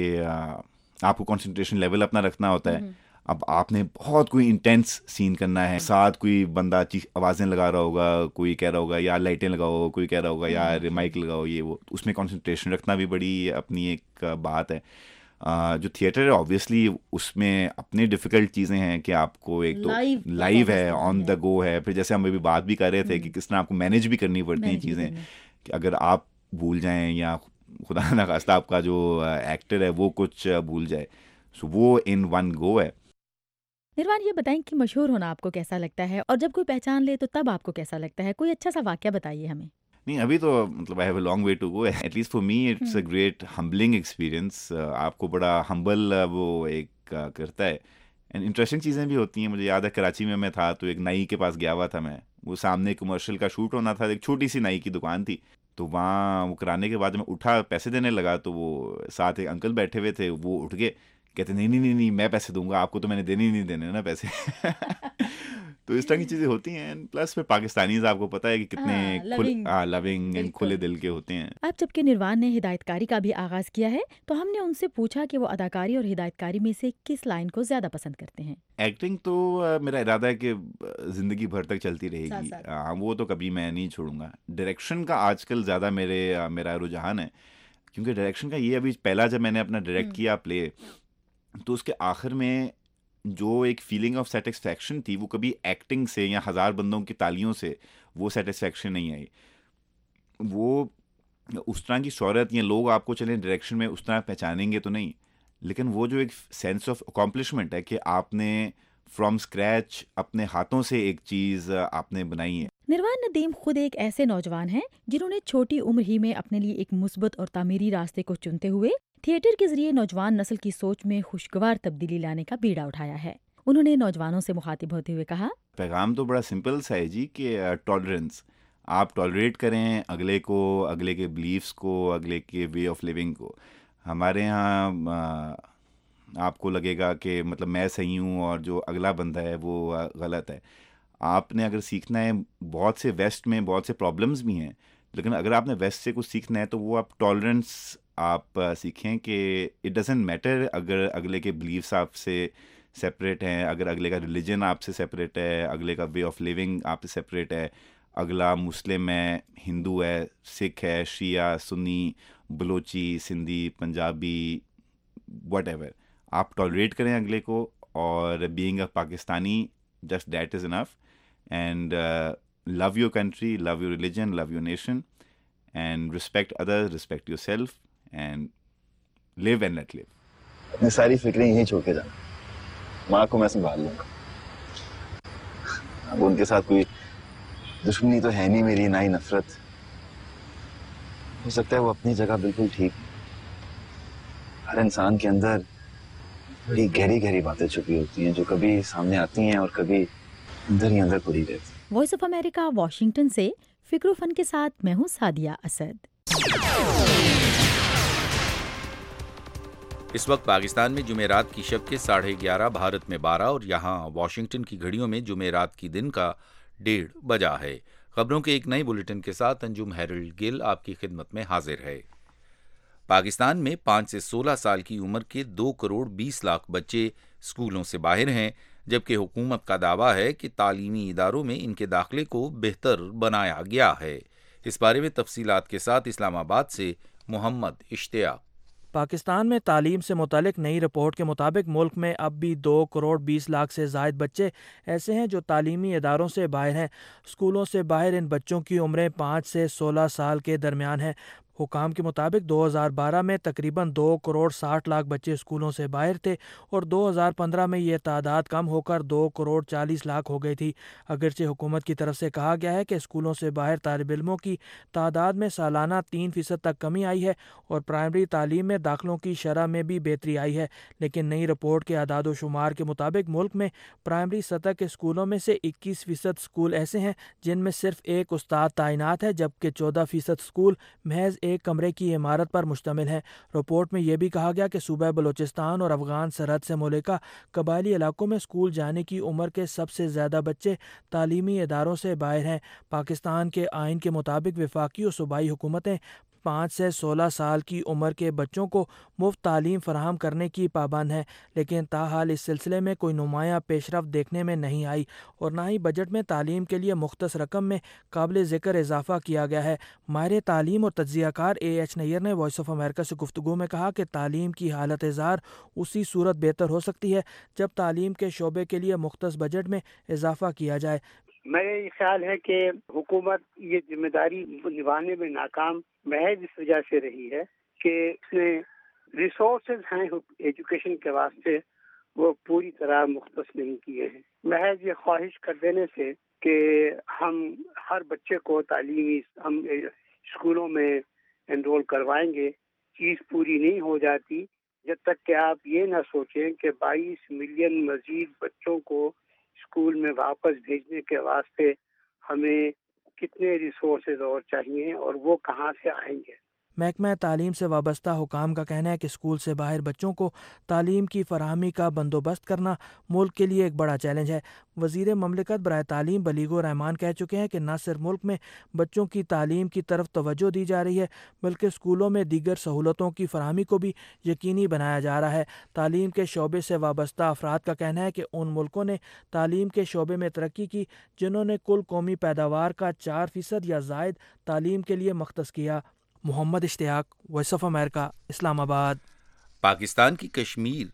آپ کو کنسنٹریشن لیول اپنا رکھنا ہوتا ہے۔ اب آپ نے بہت کوئی انٹینس سین کرنا ہے، ساتھ کوئی بندہ آوازیں لگا رہا ہوگا، کوئی کہہ رہا ہوگا یار لائٹیں لگاؤ، کوئی کہہ رہا ہوگا یار مائک لگاؤ، یہ وہ، اس میں کنسنٹریشن رکھنا بھی بڑی اپنی ایک بات ہے۔ جو تھیٹر ہے آبویسلی اس میں اپنی ڈیفیکلٹ چیزیں ہیں کہ آپ کو ایک تو لائیو ہے، آن دا گو ہے، پھر جیسے ہم ابھی بات بھی کر رہے تھے کہ کس طرح آپ کو مینیج بھی کرنی پڑتی ہیں چیزیں، کہ اگر آپ بھول جائیں یا خدا نخواستہ آپ کا جو ایکٹر ہے وہ کچھ بھول جائے، سو وہ ان ون گو ہے۔ نروان یہ بتائیں کہ مشہور ہونا آپ کو کیسا لگتا ہے، اور جب کوئی پہچان لے تو تب آپ کو کیسا لگتا ہے؟ کوئی اچھا سا واقعہ بتائیے ہمیں۔ نہیں ابھی تو مطلب I have a long way to go, at least for me it's a great humbling experience. آپ کو بڑا ہمبل وہ ایک کرتا ہے، اینڈ انٹرسٹنگ چیزیں بھی ہوتی ہیں۔ مجھے یاد ہے کراچی میں میں تھا تو ایک نائی کے پاس گیا ہوا تھا میں، وہ سامنے کمرشل کا شوٹ ہونا تھا، ایک چھوٹی سی نائی کی دکان تھی، تو وہاں وہ کرانے کے بعد میں اٹھا پیسے دینے لگا تو وہ ساتھ ایک انکل بیٹھے ہوئے تھے، وہ اٹھ گئے، کہتے نہیں نہیں نہیں میں پیسے دوں گا آپ کو، تو میں نے دینے نہیں دینے نا پیسے۔ تو اس طرح کی چیزیں ہوتی ہیں، پلس پھر پاکستانیز آپ کو پتہ ہے کہ کتنے لونگ اینڈ کھلے دل کے ہوتے ہیں۔ اب جب کہ نروان نے ہدایت کاری کا بھی آغاز کیا ہے تو ہم نے ان سے پوچھا کہ وہ اداکاری اور ہدایت کاری میں سے کس لائن کو زیادہ پسند کرتے ہیں۔ ایکٹنگ تو میرا ارادہ ہے کہ زندگی بھر تک چلتی رہے گی، وہ تو کبھی میں نہیں چھوڑوں گا۔ ڈائریکشن کا آج کل زیادہ میرے میرا رجحان ہے، کیونکہ ڈائریکشن کا یہ ابھی پہلا جب میں نے اپنا ڈائریکٹ کیا پلے، تو اس کے آخر میں جو ایک فیلنگ آف سیٹسفیکشن تھی وہ کبھی ایکٹنگ سے یا ہزار بندوں کی تالیوں سے وہ سیٹسفیکشن نہیں آئی۔ وہ اس طرح کی شہرت یا لوگ آپ کو چلیں ڈائریکشن میں اس طرح پہچانیں گے تو نہیں، لیکن وہ جو ایک سینس آف اکمپلشمنٹ ہے کہ آپ نے فرام اسکریچ اپنے ہاتھوں سے ایک چیز آپ نے بنائی ہے۔ نروان ندیم خود ایک ایسے نوجوان ہیں جنہوں نے چھوٹی عمر ہی میں اپنے لیے ایک مثبت اور تعمیری راستے کو چنتے ہوئے تھیٹر کے ذریعے نوجوان نسل کی سوچ میں خوشگوار تبدیلی لانے کا بیڑا اٹھایا ہے۔ انہوں نے نوجوانوں سے مخاطب ہوتے ہوئے کہا، پیغام تو بڑا سمپل سا ہے جی، کہ ٹالرنس، آپ ٹالریٹ کریں اگلے کو، اگلے کے بلیفس کو، اگلے کے وے آف لیونگ کو۔ ہمارے یہاں آپ کو لگے گا کہ مطلب میں صحیح ہوں اور جو اگلا بندہ ہے وہ غلط ہے۔ آپ نے اگر سیکھنا ہے، بہت سے ویسٹ میں بہت سے پرابلمز بھی ہیں، لیکن اگر آپ نے ویسٹ سے کچھ سیکھنا ہے تو وہ آپ ٹالرنس آپ سیکھیں کہ اٹ ڈزنٹ میٹر اگر اگلے کے بلیفس آپ سے سپریٹ ہیں، اگر اگلے کا ریلیجن آپ سے سپریٹ ہے، اگلے کا وے آف لیونگ آپ سے سپریٹ ہے، اگلا مسلم ہے، ہندو ہے، سکھ ہے، شیعہ، سنی، بلوچی، سندھی، پنجابی، واٹ ایور، آپ ٹالریٹ کریں اگلے کو، اور being a Pakistani just that is enough, and love your country, love your religion, love your nation, and respect other, respect yourself, and live and let live. اپنی ساری فکریں یہیں چھوڑ کے جانا، ماں کو میں سنبھال لوں گا، اب ان کے ساتھ کوئی دشمنی تو ہے نہیں میری، نہ ہی نفرت، हो सकता है वो अपनी जगह बिल्कुल ठीक। हर इंसान के अंदर बड़ी गहरी गहरी बातें छुपी होती हैं जो कभी सामने आती हैं और कभी अंदर ही अंदर पड़ी रहती हैं। वॉइस ऑफ अमेरिका वाशिंगटन से फिक्रो फन के साथ मैं हूँ सादिया असद। इस वक्त पाकिस्तान में जुमेरात की शब के साढ़े ग्यारह, भारत में बारह और यहाँ वॉशिंगटन की घड़ियों में जुमेरात की दिन का डेढ़ बजा है। खबरों के एक नए बुलेटिन के साथ अंजुम हेरल्ड गिल आपकी खिदमत में हाजिर है। पाकिस्तान में पाँच से सोलह साल की उम्र के दो करोड़ बीस लाख बच्चे स्कूलों से बाहर हैं, जबकि हुकूमत का दावा है कि तालीमी इदारों में इनके दाखिले को बेहतर बनाया गया है। इस बारे में तफसीलात के साथ इस्लामाबाद से मोहम्मद इश्तियाक। पाकिस्तान में तालीम से मुतालिक नई रिपोर्ट के मुताबिक मुल्क में अब भी दो करोड़ बीस लाख से ज़ायद बच्चे ऐसे हैं जो तालीमी इदारों से बाहर हैं। स्कूलों से बाहर इन बच्चों की उम्रें पाँच से सोलह साल के दरमियान हैं। हुकाम के मुताबिक दो हज़ार बारह में तकरीबन दो करोड़ साठ लाख बच्चे स्कूलों से बाहर थे और दो हज़ार पंद्रह में ये तादाद कम होकर दो करोड़ चालीस लाख हो गई थी। अगरचे हुकूमत की तरफ से कहा गया है कि स्कूलों से बाहर तालिब इल्मों की तादाद में सालाना तीन फ़ीसद तक कमी आई है और प्राइमरी तालीम में दाखिलों की शरह में भी बेहतरी आई है। लेकिन नई रिपोर्ट के अदाद व शुमार के मुताबिक मुल्क में प्राइमरी सतह के स्कूलों में से इक्कीस फ़ीसद स्कूल ऐसे हैं जिनमें सिर्फ एक उस्ताद तैनात है, जबकि चौदह फ़ीसद स्कूल महज एक कमरे की इमारत पर मुश्तमिल है। रिपोर्ट में यह भी कहा गया कि सूबा बलूचिस्तान और अफगान सरहद से मुल्का कबायली इलाकों में स्कूल जाने की उम्र के सबसे ज़्यादा बच्चे तालीमी इदारों से बाहर हैं। पाकिस्तान के आइन के मुताबिक वफाकी और सूबाई हुकूमतें पाँच से सोलह साल की उम्र के बच्चों को मुफ्त तालीम फराहम करने की पाबंद है, लेकिन ताहाल इस सिलसिले में कोई नुमाया पेशरफ देखने में नहीं आई और ना ही बजट में तालीम के लिए मुख्तस रकम में काबिल ज़िक्र इजाफा किया गया है। माहिर तालीम और तज्ज़ियाकार ए एच नैयर ने वॉइस ऑफ अमेरिका से गुफ्तगू में कहा कि तालीम की हालत ज़ार उसी सूरत बेहतर हो सकती है जब तालीम के शोबे के लिए मुख्तस बजट में इजाफा किया जाए। मेरा ये ख्याल है कि हुकूमत ये जिम्मेदारी निभाने में नाकाम महज इस वजह से रही है कि उसने रिसोर्सेज हैं एजुकेशन के वास्ते वो पूरी तरह मुख्तस नहीं किए हैं। महज ये ख्वाहिश कर देने से कि हम हर बच्चे को तालीमी हम स्कूलों में एनरोल करवाएंगे, चीज़ पूरी नहीं हो जाती जब तक कि आप ये ना सोचें कि बाईस मिलियन मजीद बच्चों को स्कूल में वापस भेजने के वास्ते हमें कितने रिसोर्सेज और चाहिए और वो कहाँ से आएंगे। महकमा तालीम से वाबस्ता हुकाम का कहना है कि स्कूल से बाहर बच्चों को तालीम की फराहमी का बंदोबस्त करना मुल्क के लिए एक बड़ा चैलेंज है। वज़ीर ममलिकत बराए तालीम बलीगो रहमान कह चुके हैं कि न सिर्फ मुल्क में बच्चों की तालीम की तरफ तवज्जो दी जा रही है बल्कि स्कूलों में दीगर सहूलतों की फराहमी को भी यकीनी बनाया जा रहा है। तालीम के शोबे से वाबस्ता अफराद का कहना है कि उन मुल्कों ने तालीम के शोबे में तरक्की की जिन्होंने कुल कौमी पैदावार का चार फ़ीसद या ज़ायद तालीम के लिए मख्तस किया। Mohammad Ishtiaq, voice of America, Islamabad. Pakistan की कश्मीर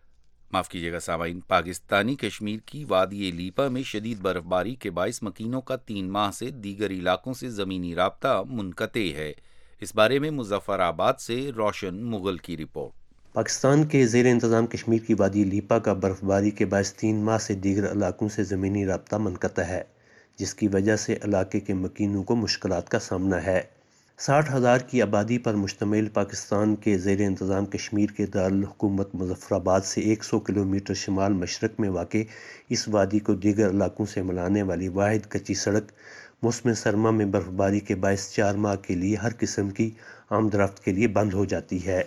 माफ़ कीजिएगा सामाइन पाकिस्तानी कश्मीर की वादी लीपा में शदीद बर्फबारी के बाइस मकीनों का तीन माह से दीगर इलाकों से ज़मीनी राब्ता मुनक़ते है। इस बारे में मुज़फ़्फ़राबाद से रोशन मुग़ल की रिपोर्ट। पाकिस्तान के ज़ेर इंतज़ाम कश्मीर की वादी लीपा का बर्फबारी के बाइस तीन माह से दीगर इलाकों से ज़मीनी राब्ता मुनक़ता है, जिसकी वजह से इलाके के मकीनों को मुश्किलात का सामना है। साठ हज़ार की आबादी पर मुश्तमिल पाकिस्तान के ज़ेर इंतज़ाम कश्मीर के दारुल हुकूमत मुज़फ़्फ़राबाद से सौ किलोमीटर शिमाल मशरक़ में वाक़े इस वादी को दीगर इलाकों से मिलाने वाली वाहिद कच्ची सड़क मौसम सरमा में बर्फ़बारी के बाइस चार माह के लिए हर किस्म की आमदरफ्त के लिए बंद हो जाती है,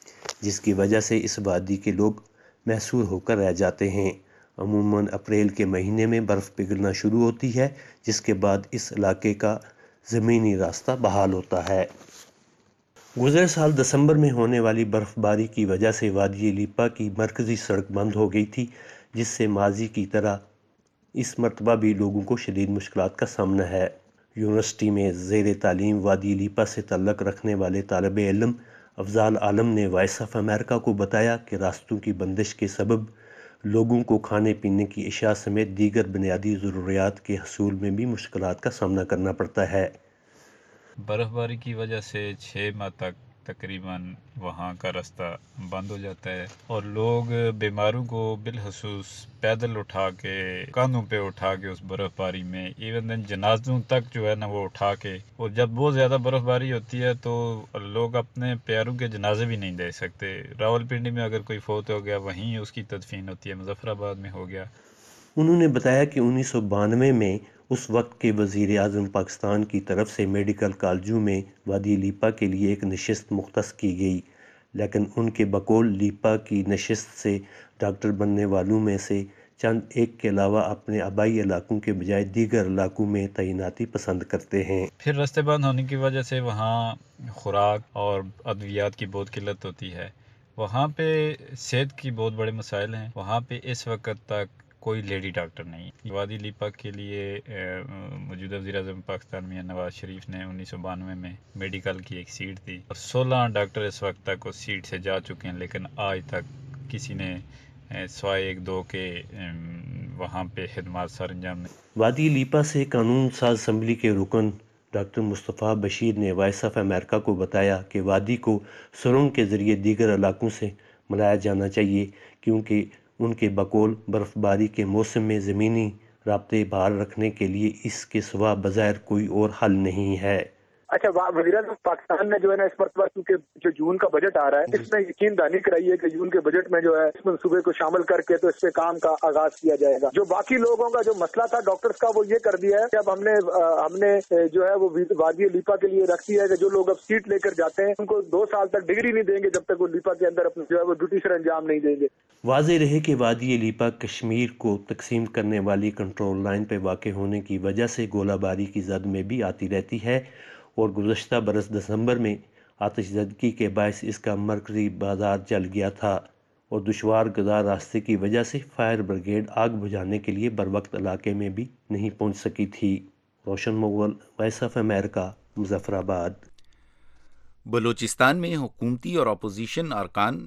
जिसकी वजह से इस वादी के लोग महसूर होकर रह जाते हैं। अमूमन अप्रैल के महीने में बर्फ़ पिघलना शुरू होती है, जिसके बाद इस इलाके का ज़मीनी रास्ता बहाल होता है। गुज़रे साल दिसंबर में होने वाली बर्फ़बारी की वजह से वादी लीपा की मरकज़ी सड़क बंद हो गई थी, जिससे माजी की तरह इस मरतबा भी लोगों को शदीद मुश्किलात का सामना है। यूनिवर्सिटी में ज़ेर तालीम वादी लीपा से तल्लुक़ रखने वाले तालिब इल्म अफजाल आलम ने वॉइस ऑफ अमेरिका को बताया कि रास्तों की बंदिश के सबब लोगों को खाने पीने की अशिया समेत दीगर बुनियादी ज़रूरियात के हसूल में भी मुश्किलात का सामना करना पड़ता है। बर्फ़बारी की वजह से छः माह तक تقریباً وہاں کا راستہ بند ہو جاتا ہے اور لوگ بیماروں کو بالخصوص پیدل اٹھا کے کاندھوں پہ اٹھا کے اس برف باری میں ایون دن جنازوں تک جو ہے نا وہ اٹھا کے، اور جب بہت زیادہ برف باری ہوتی ہے تو لوگ اپنے پیاروں کے جنازے بھی نہیں دے سکتے۔ راول پنڈی میں اگر کوئی فوت ہو گیا وہیں اس کی تدفین ہوتی ہے، مظفر آباد میں ہو گیا۔ انہوں نے بتایا کہ انیس سو بانوے میں اس وقت کے وزیر اعظم پاکستان کی طرف سے میڈیکل کالجوں میں وادی لیپا کے لیے ایک نشست مختص کی گئی، لیکن ان کے بقول لیپا کی نشست سے ڈاکٹر بننے والوں میں سے چند ایک کے علاوہ اپنے آبائی علاقوں کے بجائے دیگر علاقوں میں تعیناتی پسند کرتے ہیں۔ پھر راستے بند ہونے کی وجہ سے وہاں خوراک اور ادویات کی بہت قلت ہوتی ہے، وہاں پہ صحت کی بہت بڑے مسائل ہیں، وہاں پہ اس وقت تک کوئی لیڈی ڈاکٹر نہیں۔ وادی لیپا کے لیے موجودہ وزیر اعظم پاکستان میں نواز شریف نے انیس سو بانوے میں میڈیکل کی ایک سیٹ دی اور سولہ ڈاکٹر اس وقت تک اس سیٹ سے جا چکے ہیں، لیکن آج تک کسی نے سوائے ایک دو کے وہاں پہ خدمات سر انجام نہیں۔ وادی لیپا سے قانون ساز اسمبلی کے رکن ڈاکٹر مصطفیٰ بشیر نے وائس آف امریکہ کو بتایا کہ وادی کو سرنگ کے ذریعے دیگر علاقوں سے ملایا جانا چاہیے، کیونکہ ان کے بقول برف باری کے موسم میں زمینی رابطے بحال رکھنے کے لیے اس کے سوا بظاہر کوئی اور حل نہیں ہے۔ اچھا، وزیر اعظم پاکستان نے جو ہے نا اس مرتبہ کیونکہ جو جون کا بجٹ آ رہا ہے اس میں یقین دہانی کرائی ہے کہ جون کے بجٹ میں جو ہے اس منصوبے کو شامل کر کے تو اس پہ کام کا آغاز کیا جائے گا۔ جو باقی لوگوں کا جو مسئلہ تھا ڈاکٹرز کا وہ یہ کر دیا ہے کہ اب ہم نے ہم نے جو ہے وہ وادی لیپا کے لیے رکھ دیا ہے کہ جو لوگ اب سیٹ لے کر جاتے ہیں ان کو دو سال تک ڈگری نہیں دیں گے جب تک وہ لیپا کے اندر اپنے جو ہے وہ ڈیوٹی سر انجام نہیں دیں گے۔ واضح رہے کہ وادی لیپا کشمیر کو تقسیم کرنے والی کنٹرول لائن پہ واقع ہونے کی وجہ سے گولہ باری کی زد میں بھی آتی رہتی ہے، اور گزشتہ برس دسمبر میں آتش زدگی کے باعث اس کا مرکزی بازار جل گیا تھا اور دشوار گزار راستے کی وجہ سے فائر بریگیڈ آگ بجھانے کے لیے بروقت علاقے میں بھی نہیں پہنچ سکی تھی۔ Roshan Mughal, voice of America, Muzaffarabad. Balochistan میں حکومتی اور اپوزیشن ارکان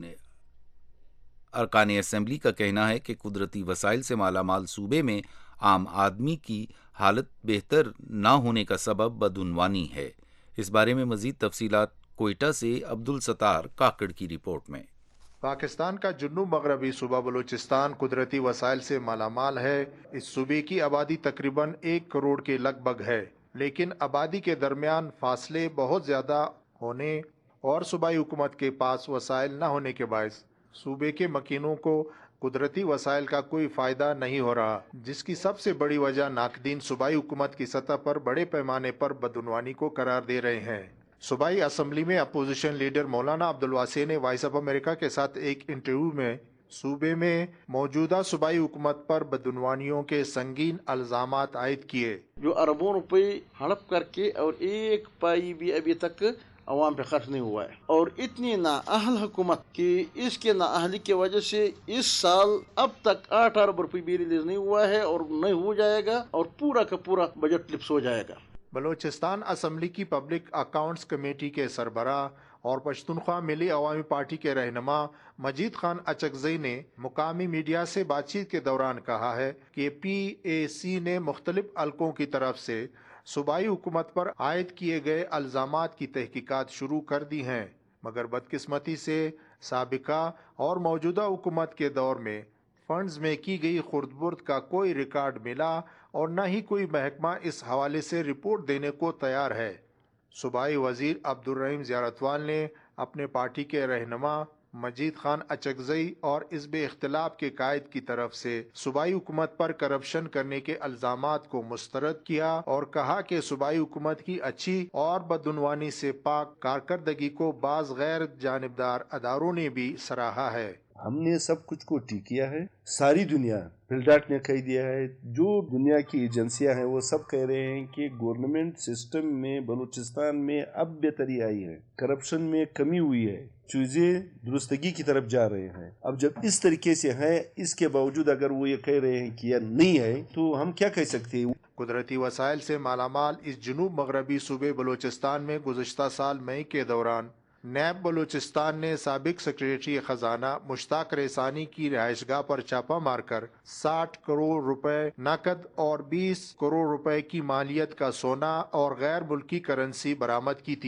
ارکان اسمبلی کا کہنا ہے کہ قدرتی وسائل سے مالا مال صوبے میں عام آدمی کی حالت بہتر نہ ہونے کا سبب بدعنوانی ہے۔ اس بارے میں مزید تفصیلات کوئٹہ سے عبدالستار کاکڑ کی رپورٹ میں۔ پاکستان کا جنوب مغربی صوبہ بلوچستان قدرتی وسائل سے مالا مال ہے۔ اس صوبے کی آبادی تقریباً ایک کروڑ کے لگ بھگ ہے، لیکن آبادی کے درمیان فاصلے بہت زیادہ ہونے اور صوبائی حکومت کے پاس وسائل نہ ہونے کے باعث صوبے کے مکینوں کو قدرتی وسائل کا کوئی فائدہ نہیں ہو رہا، جس کی سب سے بڑی وجہ ناقدین صوبائی حکومت کی سطح پر بڑے پیمانے پر بدعنوانی کو قرار دے رہے ہیں۔ صوبائی اسمبلی میں اپوزیشن لیڈر مولانا عبدالواسع نے وائس آف امریکہ کے ساتھ ایک انٹرویو میں صوبے میں موجودہ صوبائی حکومت پر بدعنوانیوں کے سنگین الزامات عائد کیے۔ جو اربوں روپے ہڑپ کر کے اور ایک پائی بھی ابھی تک عوام پہ خرچ نہیں ہوا ہے، اور اتنی نااہل حکومت کہ اس کے نااہلی کی وجہ سے اس سال اب تک آٹھ ارب روپے بھی ریلیز نہیں ہوا ہے اور نہیں ہو جائے گا، اور پورا کا پورا بجٹ لپس ہو جائے گا۔ بلوچستان اسمبلی کی پبلک اکاؤنٹس کمیٹی کے سربراہ اور پشتونخوا ملی عوامی پارٹی کے رہنما مجید خان اچکزئی نے مقامی میڈیا سے بات چیت کے دوران کہا ہے کہ پی اے سی نے مختلف حلقوں کی طرف سے صوبائی حکومت پر عائد کیے گئے الزامات کی تحقیقات شروع کر دی ہیں، مگر بدقسمتی سے سابقہ اور موجودہ حکومت کے دور میں فنڈز میں کی گئی خرد برد کا کوئی ریکارڈ ملا اور نہ ہی کوئی محکمہ اس حوالے سے رپورٹ دینے کو تیار ہے۔ صوبائی وزیر عبدالرحیم زیارتوال نے اپنے پارٹی کے رہنما مجید خان اچکزئی اور حزب اختلاف کے قائد کی طرف سے صوبائی حکومت پر کرپشن کرنے کے الزامات کو مسترد کیا اور کہا کہ صوبائی حکومت کی اچھی اور بدعنوانی سے پاک کارکردگی کو بعض غیر جانبدار اداروں نے بھی سراہا ہے۔ ہم نے سب کچھ کو ٹھیک کیا ہے، ساری دنیا فلڈاٹ نے کہہ دیا ہے، جو دنیا کی ایجنسیاں ہیں وہ سب کہہ رہے ہیں کہ گورنمنٹ سسٹم میں بلوچستان میں اب بہتری آئی ہے، کرپشن میں کمی ہوئی ہے، چیزیں درستگی کی طرف جا رہے ہیں۔ اب جب اس طریقے سے ہیں، اس کے باوجود اگر وہ یہ کہہ رہے ہیں کہ یہ نہیں ہے تو ہم کیا کہہ سکتے ہیں۔ قدرتی وسائل سے مالا مال اس جنوب مغربی صوبے بلوچستان میں گزشتہ سال مئی کے دوران نیب بلوچستان نے سابق سیکریٹری خزانہ مشتاق ریسانی کی رہائش گاہ پر چھاپہ مار کر ساٹھ کروڑ روپے نقد اور بیس کروڑ روپے کی مالیت کا سونا اور غیر ملکی کرنسی برآمد کی تھی۔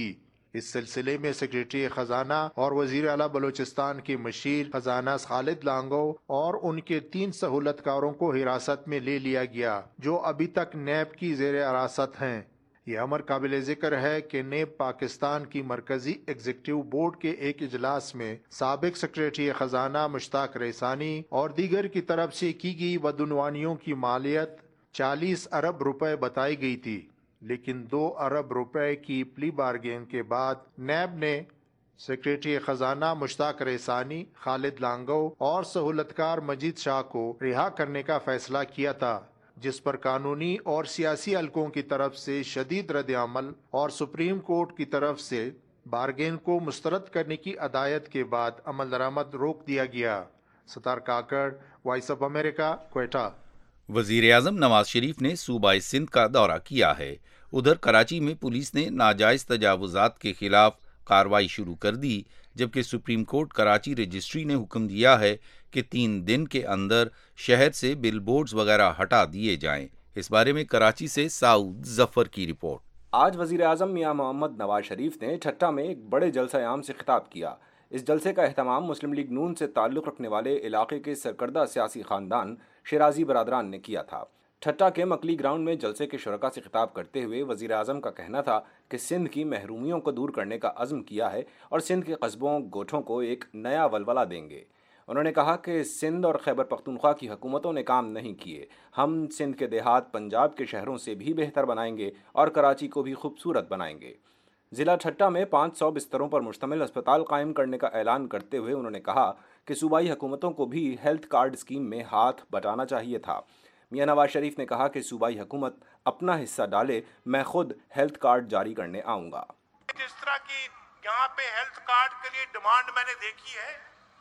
اس سلسلے میں سیکریٹری خزانہ اور وزیر اعلیٰ بلوچستان کے مشیر خزانہ خالد لانگو اور ان کے تین سہولت کاروں کو حراست میں لے لیا گیا جو ابھی تک نیب کی زیر حراست ہیں۔ یہ امر قابل ذکر ہے کہ نیب پاکستان کی مرکزی ایگزیکٹو بورڈ کے ایک اجلاس میں سابق سیکریٹری خزانہ مشتاق ریسانی اور دیگر کی طرف سے کی گئی بدعنوانیوں کی مالیت چالیس ارب روپے بتائی گئی تھی، لیکن دو ارب روپے کی پلی بارگین کے بعد نیب نے سیکریٹری خزانہ مشتاق ریسانی، خالد لانگو اور سہولت کار مجید شاہ کو رہا کرنے کا فیصلہ کیا تھا، جس پر قانونی اور سیاسی حلقوں کی طرف سے شدید رد عمل اور سپریم کورٹ کی طرف سے بارگین کو مسترد کرنے کی ہدایت کے بعد عمل درآمد روک دیا گیا۔ Sattar Kakar, voice of America, Quetta. وزیر اعظم نواز شریف نے صوبہ سندھ کا دورہ کیا ہے۔ ادھر کراچی میں پولیس نے ناجائز تجاوزات کے خلاف کارروائی شروع کر دی، جبکہ سپریم کورٹ کراچی رجسٹری نے حکم دیا ہے کہ تین دن کے اندر شہر سے بل بورڈز وغیرہ ہٹا دیے جائیں۔ اس بارے میں کراچی سے سعود ظفر کی رپورٹ۔ آج وزیر اعظم میاں محمد نواز شریف نے ٹھٹہ میں ایک بڑے جلسہ عام سے خطاب کیا۔ اس جلسے کا اہتمام مسلم لیگ نون سے تعلق رکھنے والے علاقے کے سرکردہ سیاسی خاندان شیرازی برادران نے کیا تھا۔ ٹھٹہ کے مکلی گراؤنڈ میں جلسے کے شرکاء سے خطاب کرتے ہوئے وزیر اعظم کا کہنا تھا کہ سندھ کی محرومیوں کو دور کرنے کا عزم کیا ہے اور سندھ کے قصبوں گوٹھوں کو ایک نیا ولولہ دیں گے۔ انہوں نے کہا کہ سندھ اور خیبر پختونخوا کی حکومتوں نے کام نہیں کیے، ہم سندھ کے دیہات پنجاب کے شہروں سے بھی بہتر بنائیں گے اور کراچی کو بھی خوبصورت بنائیں گے۔ ضلع ٹھٹہ میں پانچ سو بستروں پر مشتمل ہسپتال قائم کرنے کا اعلان کرتے ہوئے انہوں نے کہا کہ صوبائی حکومتوں کو بھی ہیلتھ کارڈ اسکیم میں ہاتھ بٹانا چاہیے تھا۔ میاں نواز شریف نے کہا کہ صوبائی حکومت اپنا حصہ ڈالے، میں خود ہیلتھ کارڈ جاری کرنے آؤں گا۔ جس طرح کی یہاں پہ ہیلتھ کارڈ کے لیے ڈیمانڈ میں نے دیکھی ہے،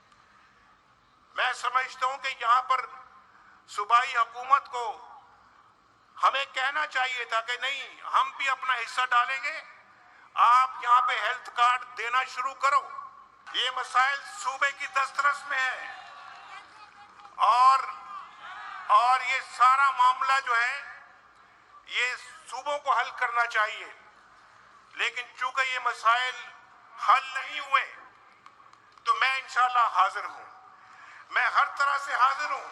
میں سمجھتا ہوں کہ یہاں پر صوبائی حکومت کو ہمیں کہنا چاہیے تھا کہ نہیں، ہم بھی اپنا حصہ ڈالیں گے، آپ یہاں پہ ہیلتھ کارڈ دینا شروع کرو۔ یہ مسائل صوبے کی دسترس میں ہے اور اور یہ سارا معاملہ جو ہے یہ صوبوں کو حل کرنا چاہیے، لیکن چونکہ یہ مسائل حل نہیں ہوئے تو میں انشاءاللہ حاضر ہوں، میں ہر طرح سے حاضر ہوں۔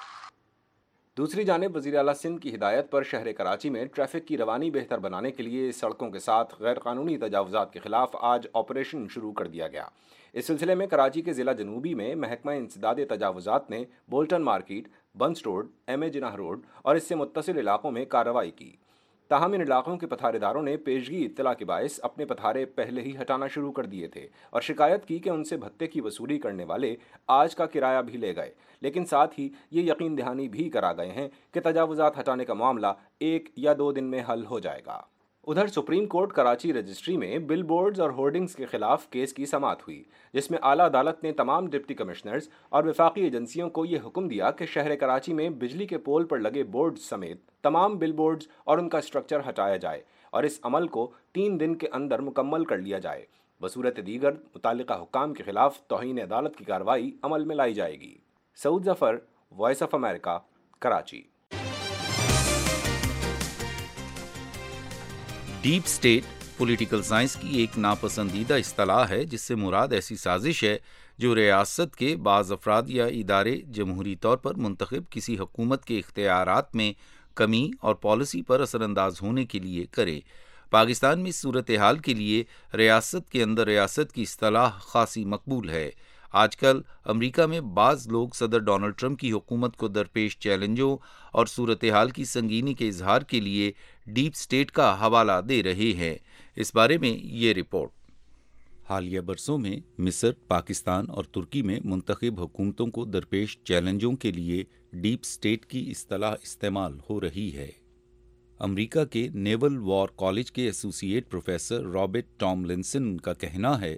دوسری جانب وزیر اعلیٰ سندھ کی ہدایت پر شہر کراچی میں ٹریفک کی روانی بہتر بنانے کے لیے سڑکوں کے ساتھ غیر قانونی تجاوزات کے خلاف آج آپریشن شروع کر دیا گیا۔ اس سلسلے میں کراچی کے ضلع جنوبی میں محکمہ انسداد تجاوزات نے Bolton market, Burns road, M A Jinnah road اور اس سے متصل علاقوں میں کارروائی کی۔ تاہم ان علاقوں کے پتھارے داروں نے پیشگی اطلاع کے باعث اپنے پتھارے پہلے ہی ہٹانا شروع کر دیے تھے اور شکایت کی کہ ان سے بھتے کی وصولی کرنے والے آج کا کرایہ بھی لے گئے، لیکن ساتھ ہی یہ یقین دہانی بھی کرا گئے ہیں کہ تجاوزات ہٹانے کا معاملہ ایک یا دو دن میں حل ہو جائے گا۔ ادھر سپریم کورٹ کراچی رجسٹری میں بل بورڈز اور ہورڈنگز کے خلاف کیس کی سماعت ہوئی، جس میں اعلیٰ عدالت نے تمام ڈپٹی کمشنرز اور وفاقی ایجنسیوں کو یہ حکم دیا کہ شہر کراچی میں بجلی کے پول پر لگے بورڈز سمیت تمام بل بورڈز اور ان کا اسٹرکچر ہٹایا جائے اور اس عمل کو تین دن کے اندر مکمل کر لیا جائے۔ بصورت دیگر متعلقہ حکام کے خلاف توہین عدالت کی کارروائی عمل میں لائی جائے گی۔ Saud Zafar, voice of America, Karachi. Deep state political science کی ایک ناپسندیدہ اصطلاح ہے جس سے مراد ایسی سازش ہے جو ریاست کے بعض افراد یا ادارے جمہوری طور پر منتخب کسی حکومت کے اختیارات میں کمی اور پالیسی پر اثر انداز ہونے کے لیے کرے۔ پاکستان میں اس صورتحال کے لیے ریاست کے اندر ریاست کی اصطلاح خاصی مقبول ہے۔ آج کل امریکہ میں بعض لوگ صدر ڈونلڈ ٹرمپ کی حکومت کو درپیش چیلنجوں اور صورتحال کی سنگینی کے اظہار کے لیے ڈیپ سٹیٹ کا حوالہ دے رہے ہیں۔ اس بارے میں یہ رپورٹ۔ حالیہ برسوں میں مصر، پاکستان اور ترکی میں منتخب حکومتوں کو درپیش چیلنجوں کے لیے ڈیپ سٹیٹ کی اصطلاح استعمال ہو رہی ہے۔ امریکہ کے نیول وار کالج کے ایسوسی ایٹ پروفیسر رابرٹ ٹاملنسن کا کہنا ہے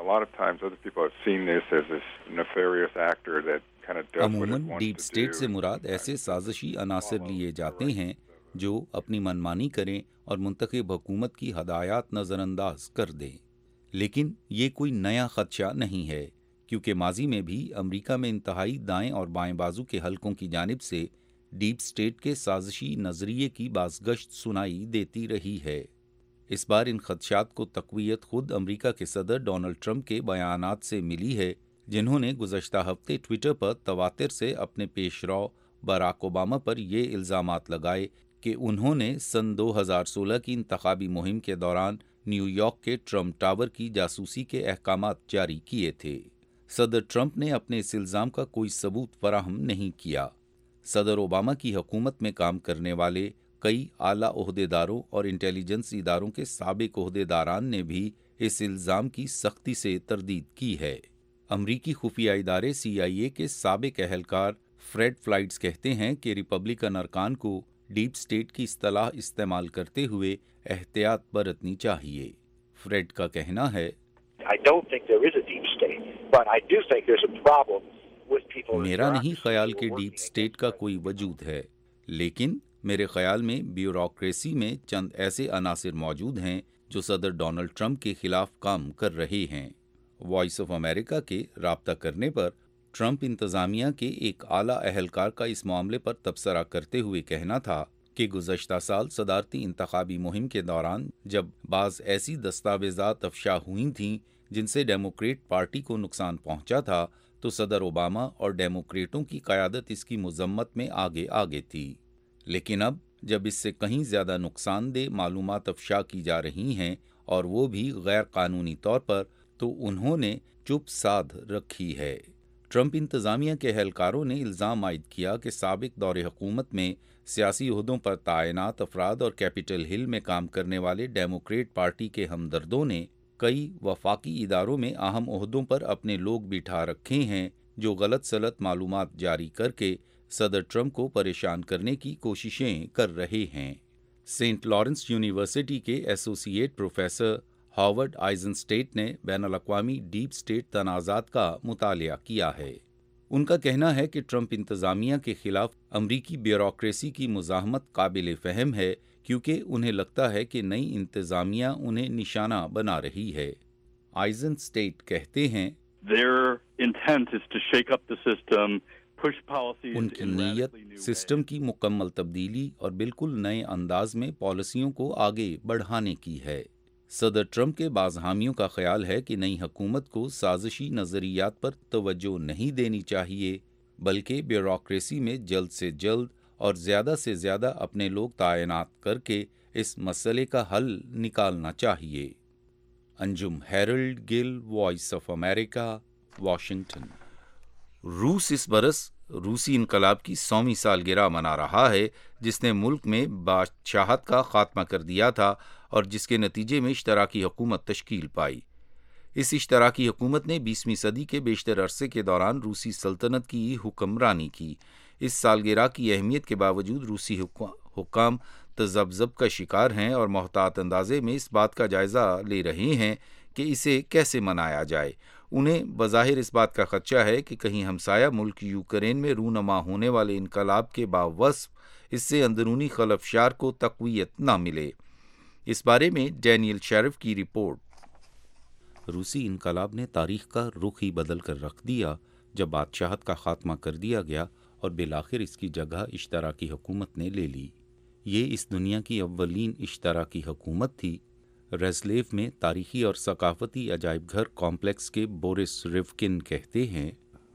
عموماً ڈیپ سٹیٹ سے مراد ایسے سازشی عناصر لیے جاتے ہیں جو اپنی منمانی کریں اور منتخب حکومت کی ہدایات نظر انداز کر دیں۔ لیکن یہ کوئی نیا خدشہ نہیں ہے، کیونکہ ماضی میں بھی امریکہ میں انتہائی دائیں اور بائیں بازو کے حلقوں کی جانب سے ڈیپ سٹیٹ کے سازشی نظریے کی بازگشت سنائی دیتی رہی ہے۔ इस बार इन खदशात को तक़वियत खुद अमरीका के सदर डोनाल्ड ट्रंप के बयानात से मिली है, जिन्होंने गुज़श्ता हफ्ते ट्विटर पर तवातिर से अपने पेशरो बराक ओबामा पर ये इल्ज़ामात लगाए कि उन्होंने सन दो हज़ार सोलह की इंतखाबी मुहिम के दौरान न्यूयॉर्क के ट्रंप टावर की जासूसी के अहकामात जारी किए थे। सदर ट्रंप ने अपने इस इल्ज़ाम का कोई सबूत फराहम नहीं किया। सदर ओबामा की हुकूमत में काम करने वाले कई आला ओहदेदारों और इंटेलिजेंस इदारों के साबिक ओहदेदारान ने भी इस इल्ज़ाम की सख्ती से तरदीद की है। अमरीकी खुफिया इदारे सी आई ए के साबिक अहलकार फ्रेड फ्लाइट्स कहते हैं कि रिपब्लिकन अरकान को डीप स्टेट की इस्तेलाह इस्तेमाल करते हुए एहतियात बरतनी चाहिए। फ्रेड का कहना है, मेरा नहीं ख्याल कि डीप स्टेट का कोई वजूद है, लेकिन मेरे ख्याल में ब्यूरोक्रेसी में चंद ऐसे अनासिर मौजूद हैं जो सदर डोनाल्ड ट्रंप के खिलाफ काम कर रहे हैं। वॉइस ऑफ अमेरिका के राब्ता करने पर ट्रंप इंतज़ामिया के एक आला अहलकार का इस मामले पर तबसरा करते हुए कहना था कि गुज़श्ता साल सदारती इंतखाबी मुहिम के दौरान जब बाज़ ऐसी दस्तावेज़ात अफशा हुई थीं जिनसे डेमोक्रेट पार्टी को नुकसान पहुंचा था, तो सदर ओबामा और डेमोक्रेटों की क़यादत इसकी मज़म्मत में आगे आगे थी। लेकिन अब जब इससे कहीं ज़्यादा नुकसानदेह मालूमात अफशा की जा रही हैं और वो भी गैर कानूनी तौर पर, तो उन्होंने चुप साध रखी है। ट्रंप इंतज़ामिया के एहलकारों ने इल्ज़ाम आयद किया कि साबिक दौरे हुकूमत में सियासी ओहदों पर तैनात अफराद और कैपिटल हिल में काम करने वाले डेमोक्रेट पार्टी के हमदर्दों ने कई वफाकी इदारों में अहम ओहदों पर अपने लोग बिठा रखे हैं जो गलत सलत मालूमात जारी करके सदर ट्रंप को परेशान करने की कोशिशें कर रहे हैं। सेंट लॉरेंस यूनिवर्सिटी के एसोसिएट प्रोफेसर हॉवर्ड आइजनस्टेट ने बैनुल-अक़वामी डीप स्टेट तनाज़ात का मुतालिया किया है। उनका कहना है कि ट्रंप इंतज़ामिया के खिलाफ अमरीकी ब्यूरोक्रेसी की मुज़ाहमत काबिल फ़हम है, क्योंकि उन्हें लगता है कि नई इंतज़ामिया उन्हें निशाना बना रही है। आइजनस्टेट कहते हैं, Their intent is to shake up the system, push policies उनकी in नीयत radically new सिस्टम की मुकम्मल तब्दीली और बिल्कुल नए अंदाज में पॉलिसियों को आगे बढ़ाने की है। सदर ट्रंप के बाज़ हामियों का ख्याल है कि नई हुकूमत को साजिशी नज़रियात पर तवज्जो नहीं देनी चाहिए, बल्कि ब्यूरोक्रेसी में जल्द से जल्द और ज़्यादा से ज़्यादा अपने लोग तैनात करके इस मसले का हल निकालना चाहिए। Anjum Harold Gill, voice of America, Washington. रूस इस बरस रूसी इनकलाब की सौवीं सालगिरह मना रहा है, जिसने मुल्क में बादशाहत का खात्मा कर दिया था और जिसके नतीजे में इश्तराकी हुकूमत तश्कील पाई। इस इश्तराकी हुकूमत ने बीसवीं सदी के बेशतर अरसे के दौरान रूसी सल्तनत की हुक्मरानी की। इस सालगिरह की अहमियत के बावजूद रूसी हुक्काम तज़ब्ज़ब का शिकार हैं और मोहतात अंदाजे में इस बात का जायज़ा ले रहे हैं कि इसे कैसे मनाया जाए। उन्हें बज़ाहिर इस बात का खदशा है कि कहीं हमसाया मुल्क यूक्रेन में रूनमा होने वाले इनकलाब के बावस्फ़ इससे अंदरूनी खलफशार को तक़वियत ना मिले। इस बारे में डैनियल शेरिफ की रिपोर्ट। रूसी इनकलाब ने तारीख़ का रुख ही बदल कर रख दिया जब बादशाहत का खात्मा कर दिया गया और बिलाखिर इसकी जगह इश्तराकी हुकूमत ने ले ली। ये इस दुनिया की अव्वलीन इश्तराकी हुकूमत थी। रेज़लेव में तारीखी और सकाफती अजायब घर कॉम्प्लेक्स के बोरिस रिवकिन कहते हैं,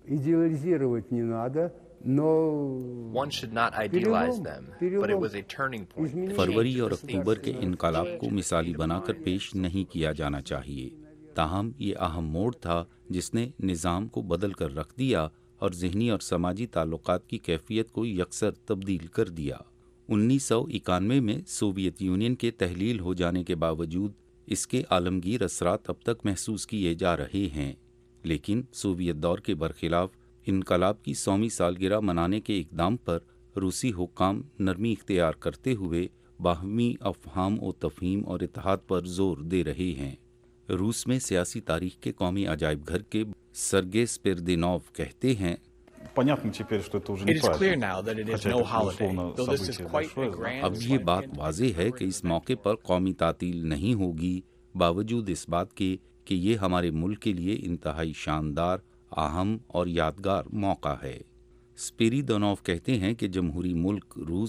One should not idealize them, but it was a turning point. फरवरी और अक्टूबर के इनकलाब को मिसाली बनाकर पेश नहीं किया जाना चाहिए, ताहम ये अहम मोड़ था जिसने निज़ाम को बदल कर रख दिया और ज़हनी और समाजी ताल्लुकात की कैफियत को यकसर तब्दील कर दिया। उन्नीस सौ इक्यानवे में सोवियत यूनियन के तहलील हो जाने के बावजूद इसके आलमगीर असरात अब तक महसूस किए जा रहे हैं, लेकिन सोवियत दौर के बरखिलाफ इनकलाब की सौवीं सालगिरह मनाने के इक़दाम पर रूसी हुक्काम नरमी इख्तियार करते हुए बाहमी अफ़हाम व तफ़हीम और इत्तेहाद पर जोर दे रहे हैं। रूस में सियासी तारीख के कौमी अजायब घर के सर्गे स्पिरदिनोव कहते हैं, It is clear now that it is no holiday, though this is quite a grand अब ये बात वाज़ेह है कि इस मौके पर कौमी तातील नहीं होगी, बावजूद इस बात के कि ये हमारे मुल्क के लिए इंतहाई शानदार, अहम और यादगार मौका है। स्पिरिदोनोव कहते हैं कि जमहूरी मुल्क रूस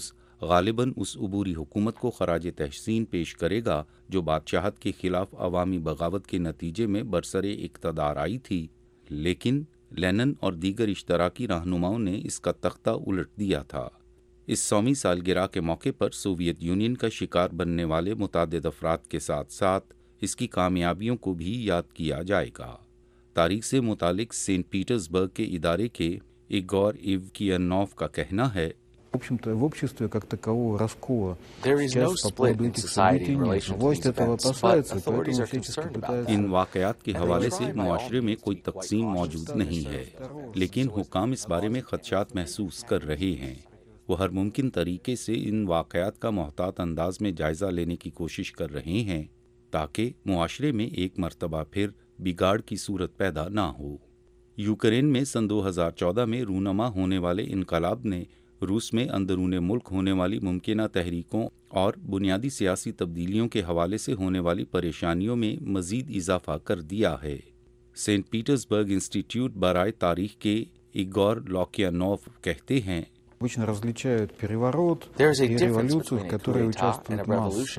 غالباً اس عبوری حکومت کو خراج تحسین پیش کرے گا جو بادشاہت کے خلاف عوامی بغاوت کے نتیجے میں برسر اقتدار آئی تھی، لیکن لینن اور دیگر اشتراکی رہنماؤں نے اس کا تختہ الٹ دیا تھا۔ اس سوویں سالگرہ کے موقع پر سوویت یونین کا شکار بننے والے متعدد افراد کے ساتھ ساتھ اس کی کامیابیوں کو بھی یاد کیا جائے گا۔ تاریخ سے متعلق سینٹ پیٹرزبرگ کے ادارے کے ایگور ایوکیانوف کا کہنا ہے В общем-то, в обществе как такового раскола сейчас по поводу этих событий нет. Власть этого опасается, поэтому всячески пытается... ان واقعات کے حوالے سے معاشرے میں کوئی تقسیم موجود نہیں ہے، لیکن حکام اس بارے میں خدشات محسوس کر رہے ہیں۔ وہ ہر ممکن طریقے سے ان واقعات کا محتاط انداز میں جائزہ لینے کی کوشش کر رہے ہیں تاکہ معاشرے میں ایک مرتبہ پھر بگاڑ کی صورت پیدا نہ ہو۔ یوکرین میں سن دو ہزار چودہ میں رونما ہونے والے انقلاب نے روس میں اندرون ملک ہونے والی ممکنہ تحریکوں اور بنیادی سیاسی تبدیلیوں کے حوالے سے ہونے والی پریشانیوں میں مزید اضافہ کر دیا ہے۔ سینٹ پیٹرزبرگ انسٹیٹیوٹ برائے تاریخ کے ایگور لوکیانوف کہتے ہیں Обычно различают переворот и революцию, в которой участвуют массы.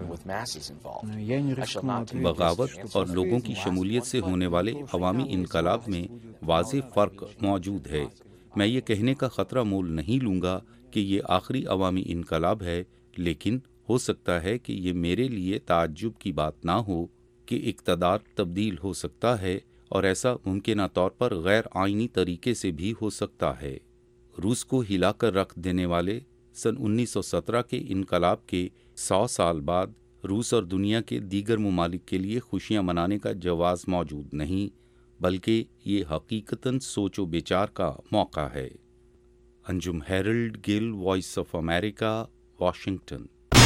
Я не рискну ответить. بغاوت اور لوگوں کی شمولیت سے ہونے والے عوامی انقلاب میں واضح فرق موجود ہے۔ میں یہ کہنے کا خطرہ مول نہیں لوں گا کہ یہ آخری عوامی انقلاب ہے، لیکن ہو سکتا ہے کہ یہ میرے لیے تعجب کی بات نہ ہو کہ اقتدار تبدیل ہو سکتا ہے، اور ایسا ممکنہ طور پر غیر آئینی طریقے سے بھی ہو سکتا ہے۔ روس کو ہلا کر رکھ دینے والے سن انیس سو سترہ کے انقلاب کے سو سال بعد روس اور دنیا کے دیگر ممالک کے لیے خوشیاں منانے کا جواز موجود نہیں، بلکہ یہ حقیقتاً سوچ و بچار کا موقع ہے۔ Anjum Harold Gill, voice of America, Washington.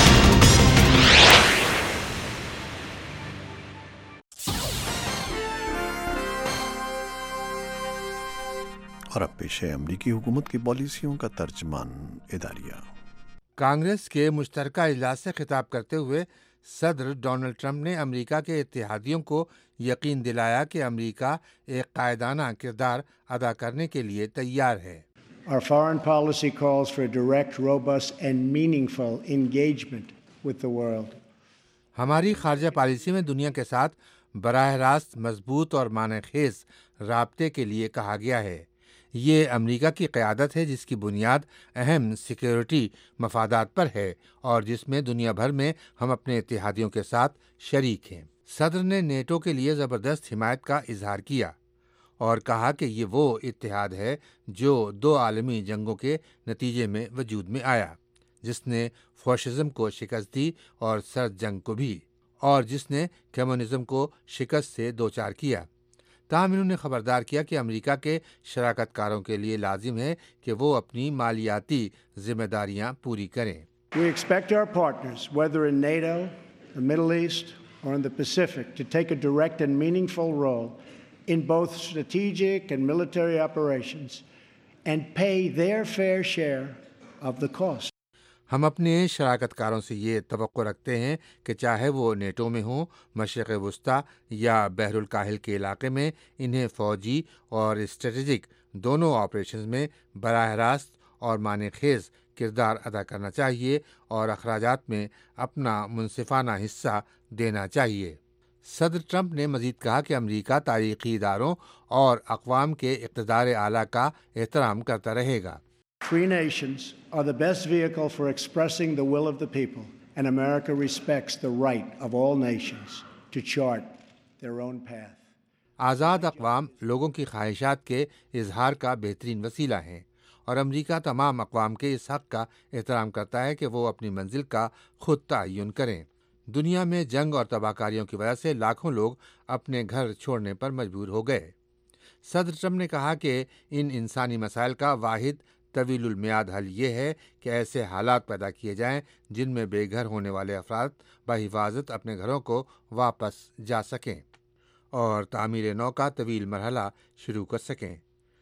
اور اب پیش ہے امریکی حکومت کی پالیسیوں کا ترجمان اداریہ۔ کانگریس کے مشترکہ اجلاس سے خطاب کرتے ہوئے صدر ڈونلڈ ٹرمپ نے امریکہ کے اتحادیوں کو یقین دلایا کہ امریکہ ایک قائدانہ کردار ادا کرنے کے لیے تیار ہے۔ Our foreign policy calls for a direct, robust and meaningful engagement with the world. ہماری خارجہ پالیسی میں دنیا کے ساتھ براہ راست مضبوط اور معنی خیز رابطے کے لیے کہا گیا ہے۔ یہ امریکہ کی قیادت ہے جس کی بنیاد اہم سیکیورٹی مفادات پر ہے اور جس میں دنیا بھر میں ہم اپنے اتحادیوں کے ساتھ شریک ہیں۔ صدر نے نیٹو کے لیے زبردست حمایت کا اظہار کیا اور کہا کہ یہ وہ اتحاد ہے جو دو عالمی جنگوں کے نتیجے میں وجود میں آیا، جس نے فاشزم کو شکست دی اور سرد جنگ کو بھی، اور جس نے کمیونزم کو شکست سے دوچار کیا۔ تاہم انہوں نے خبردار کیا کہ امریکہ کے شراکت کاروں کے لیے لازم ہے کہ وہ اپنی مالیاتی ذمہ داریاں پوری کریں۔ We expect our partners, whether in NATO, the Middle East, or in the Pacific, to take a direct and meaningful role in both strategic and military operations and pay their fair share of the cost. ہم اپنے شراکت کاروں سے یہ توقع رکھتے ہیں کہ چاہے وہ نیٹو میں ہوں، مشرق وسطیٰ یا بحر الکاہل کے علاقے میں، انہیں فوجی اور اسٹریٹجک دونوں آپریشنز میں براہ راست اور معنی خیز کردار ادا کرنا چاہیے اور اخراجات میں اپنا منصفانہ حصہ دینا چاہیے۔ صدر ٹرمپ نے مزید کہا کہ امریکہ تاریخی اداروں اور اقوام کے اقتدار اعلیٰ کا احترام کرتا رہے گا۔ Free nations are the best vehicle for expressing the will of the people, and America respects the right of all nations to chart their own path. آزاد اقوام لوگوں کی خواہشات کے اظہار کا بہترین وسیلہ ہیں، اور امریکہ تمام اقوام کے اس حق کا احترام کرتا ہے کہ وہ اپنی منزل کا خود تعین کریں۔ دنیا میں جنگ اور تباہ کاریوں کی وجہ سے لاکھوں لوگ اپنے گھر چھوڑنے پر مجبور ہو گئے۔ صدر ٹرمپ نے کہا کہ ان انسانی مسائل کا واحد طویل المیاد حل یہ ہے کہ ایسے حالات پیدا کیے جائیں جن میں بے گھر ہونے والے افراد بحفاظت اپنے گھروں کو واپس جا سکیں اور تعمیر نو کا طویل مرحلہ شروع کر سکیں۔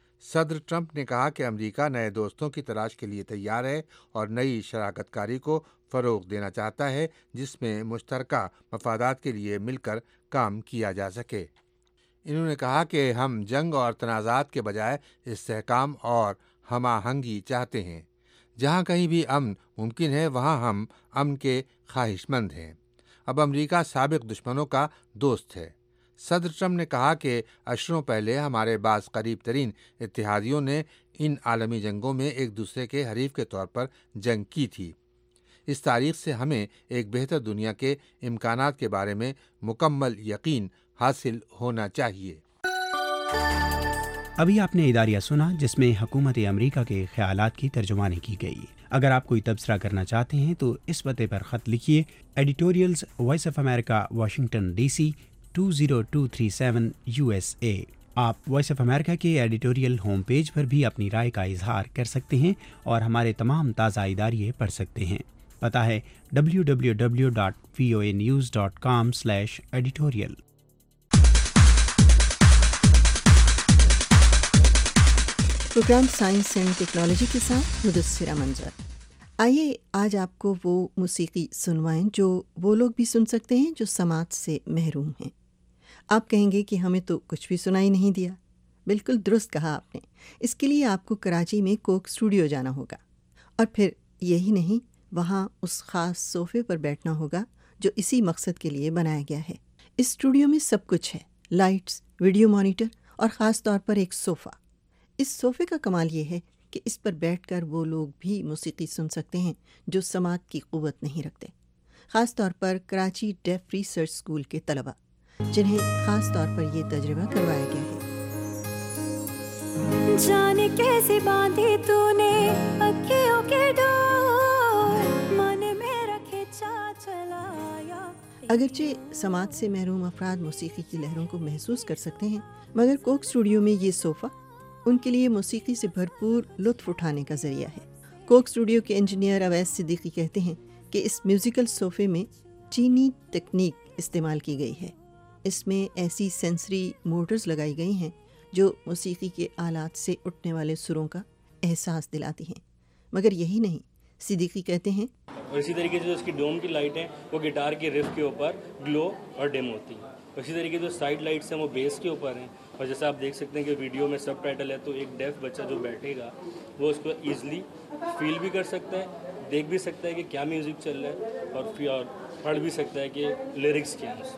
صدر ٹرمپ نے کہا کہ امریکہ نئے دوستوں کی تلاش کے لیے تیار ہے اور نئی شراکت کاری کو فروغ دینا چاہتا ہے جس میں مشترکہ مفادات کے لیے مل کر کام کیا جا سکے۔ انہوں نے کہا کہ ہم جنگ اور تنازعات کے بجائے استحکام اور ہم آہنگی چاہتے ہیں۔ जहाँ कहीं भी अमन मुमकिन है वहाँ हम अमन के ख्वाहिशमंद हैं। अब अमेरिका साबिक दुश्मनों का दोस्त है। सदर ट्रंप ने कहा कि अशरों पहले हमारे बाज़ करीब तरीन इत्तेहादियों ने इन आलमी जंगों में एक दूसरे के हरीफ के तौर पर जंग की थी। इस तारीख से हमें एक बेहतर दुनिया के इम्कानात के बारे में मुकम्मल यकीन हासिल होना चाहिए। अभी आपने इदारिया सुना जिसमें हुकूमत अमरीका के ख्यालात की तर्जुमानी की गई। अगर आप कोई तबसरा करना चाहते हैं तो इस पते पर ख़त लिखिए, editorials voice of America, Washington DC two zero two three seven USA. आप वॉइस ऑफ अमेरिका के एडिटोरियल होम पेज पर भी अपनी राय का इजहार कर सकते हैं और हमारे तमाम ताज़ा इदारिये पढ़ सकते हैं। पता है W W W dot V O A news dot com slash editorial. Program science and technology के साथ मुदस्सिरा मंजर। आइए आज आपको वो मौसीकी सुनवाएं जो वो लोग भी सुन सकते हैं जो समात से महरूम हैं। आप कहेंगे कि हमें तो कुछ भी सुनाई नहीं दिया। बिल्कुल दुरुस्त कहा आपने। इसके लिए आपको कराची में कोक स्टूडियो जाना होगा और फिर यही नहीं, वहाँ उस ख़ास सोफ़े पर बैठना होगा जो इसी मकसद के लिए बनाया गया है। इस स्टूडियो में सब कुछ है, लाइट्स, वीडियो मॉनिटर और ख़ास तौर पर एक सोफ़ा। इस सोफ़े का कमाल ये है कि इस पर बैठकर वो लोग भी मौसीकी सुन सकते हैं जो समात की क़ुव्वत नहीं रखते, ख़ास तौर पर कराची डेफ रिसर्च स्कूल के तलबा जिन्हें ख़ास तौर पर ये तजर्बा करवाया गया है। जाने कैसे बांधी तूने अखियों के डोर, मन में रखे चा चलाया। अगरचे समात से महरूम अफराद मौसीकी की लहरों को महसूस कर सकते हैं, मगर कोक स्टूडियो में ये सोफ़ा उनके लिए मौसीकी से भरपूर लुत्फ़ उठाने का ज़रिया है। कोक स्टूडियो के इंजीनियर अवैस सिद्दीकी कहते हैं कि इस म्यूज़िकल सोफ़े में चीनी तकनीक इस्तेमाल की गई है। इसमें ऐसी सेंसरी मोटर्स लगाई गई हैं जो मौसीकी के आलात से उठने वाले सुरों का एहसास दिलाती हैं। मगर यही नहीं, सिद्दीकी कहते हैं, और इसी तरीके से जो इसकी डोम की लाइट है वो गिटार के रिफ के ऊपर ग्लो और डिम होती है। इसी तरीके से जो साइड लाइट्स हैं वो बेस के ऊपर हैं। और जैसे आप देख सकते हैं कि वीडियो में सब टाइटल है, तो एक डेफ बच्चा जो बैठेगा वो उसको ईजिली फील भी कर सकता है, देख भी सकता है कि क्या म्यूज़िक चल रहा है और पढ़ भी सकता है कि लिरिक्स क्या हैं।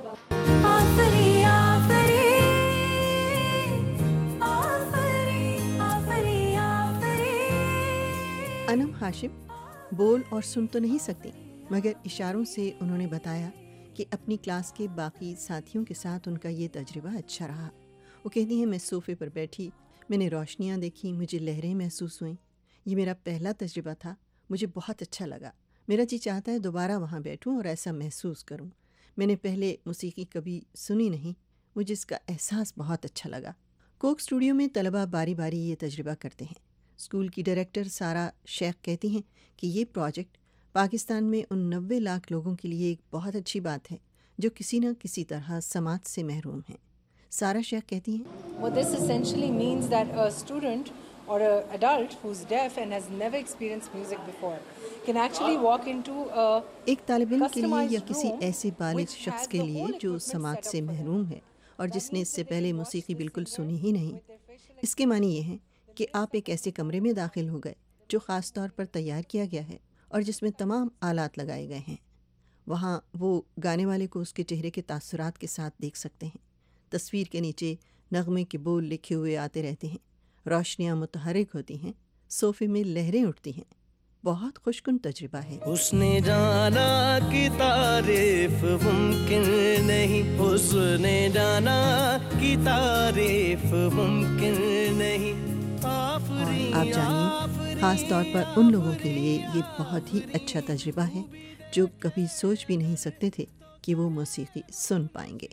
अनम हाशिम बोल और सुन तो नहीं सकती, मगर इशारों से उन्होंने बताया कि अपनी क्लास के बाकी साथियों के साथ उनका ये तजुर्बा अच्छा रहा। वो कहती हैं, मैं सोफ़े पर बैठी, मैंने रोशनियाँ देखी, मुझे लहरें महसूस हुईं। ये मेरा पहला तजुर्बा था, मुझे बहुत अच्छा लगा। मेरा जी चाहता है दोबारा वहाँ बैठूं और ऐसा महसूस करूं। मैंने पहले मौसीकी कभी सुनी नहीं, मुझे इसका एहसास बहुत अच्छा लगा। कोक स्टूडियो में तलबा बारी बारी ये तजुर्बा करते हैं। स्कूल की डायरेक्टर सारा शेख कहती हैं कि ये प्रोजेक्ट पाकिस्तान में उन नब्बे लाख लोगों के लिए एक बहुत अच्छी बात है जो किसी न किसी तरह समाज से महरूम हैं। सारा शेख कहती हैं, What this essentially means that a student or an adult who's deaf and has never experienced music before can actually walk into a एक तालिब इल्म के लिए या किसी ऐसे बालिग शख्स के लिए जो समाज से महरूम है और जिसने इससे पहले मौसीकी बिल्कुल सुनी ही नहीं, इसके मानी ये है कि आप एक ऐसे कमरे में दाखिल हो गए जो ख़ास तौर पर तैयार किया गया है और जिसमें तमाम आलात लगाए गए हैं। वहाँ वो गाने वाले को उसके चेहरे के तासुरात के साथ देख सकते हैं। तस्वीर के नीचे नगमे के बोल लिखे हुए आते रहते हैं, रोशनियाँ मुतहरिक होती हैं, सोफ़े में लहरें उठती हैं। बहुत खुशकुन तजुर्बा है। उसने जाना कि तारीफ मुमकिन नहीं, उसने जाना कि तारीफ मुमकिन नहीं। आप जानिए, ख़ास तौर पर उन लोगों के लिए ये बहुत ही अच्छा तजुर्बा है जो कभी सोच भी नहीं सकते थे कि वो मौसीकी सुन पाएंगे।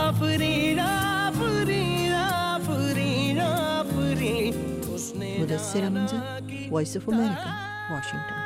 मुदस्सिरा मंजर, वॉइस ऑफ अमेरिका, वाशिंगटन।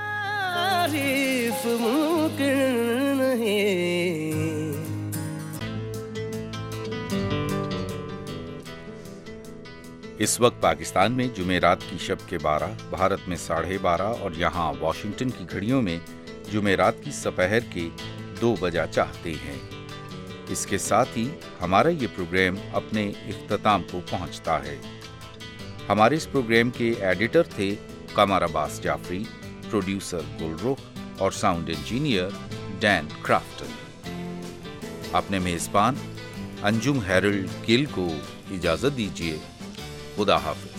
इस वक्त पाकिस्तान में जुमेरात की शब के बारह, भारत में साढ़े बारह और यहाँ वॉशिंगटन की घड़ियों में जुमेरात की सपहर के दो बजा चाहते हैं। इसके साथ ही हमारा ये प्रोग्राम अपने इख्तिताम को पहुँचता है। हमारे इस प्रोग्राम के एडिटर थे कमर अब्बास जाफरी, प्रोड्यूसर गुलरुख और साउंड इंजीनियर डैन क्राफ्टन। अपने मेजबान अंजुम हेरल्ड गिल को इजाजत दीजिए। खुदा हाफिज।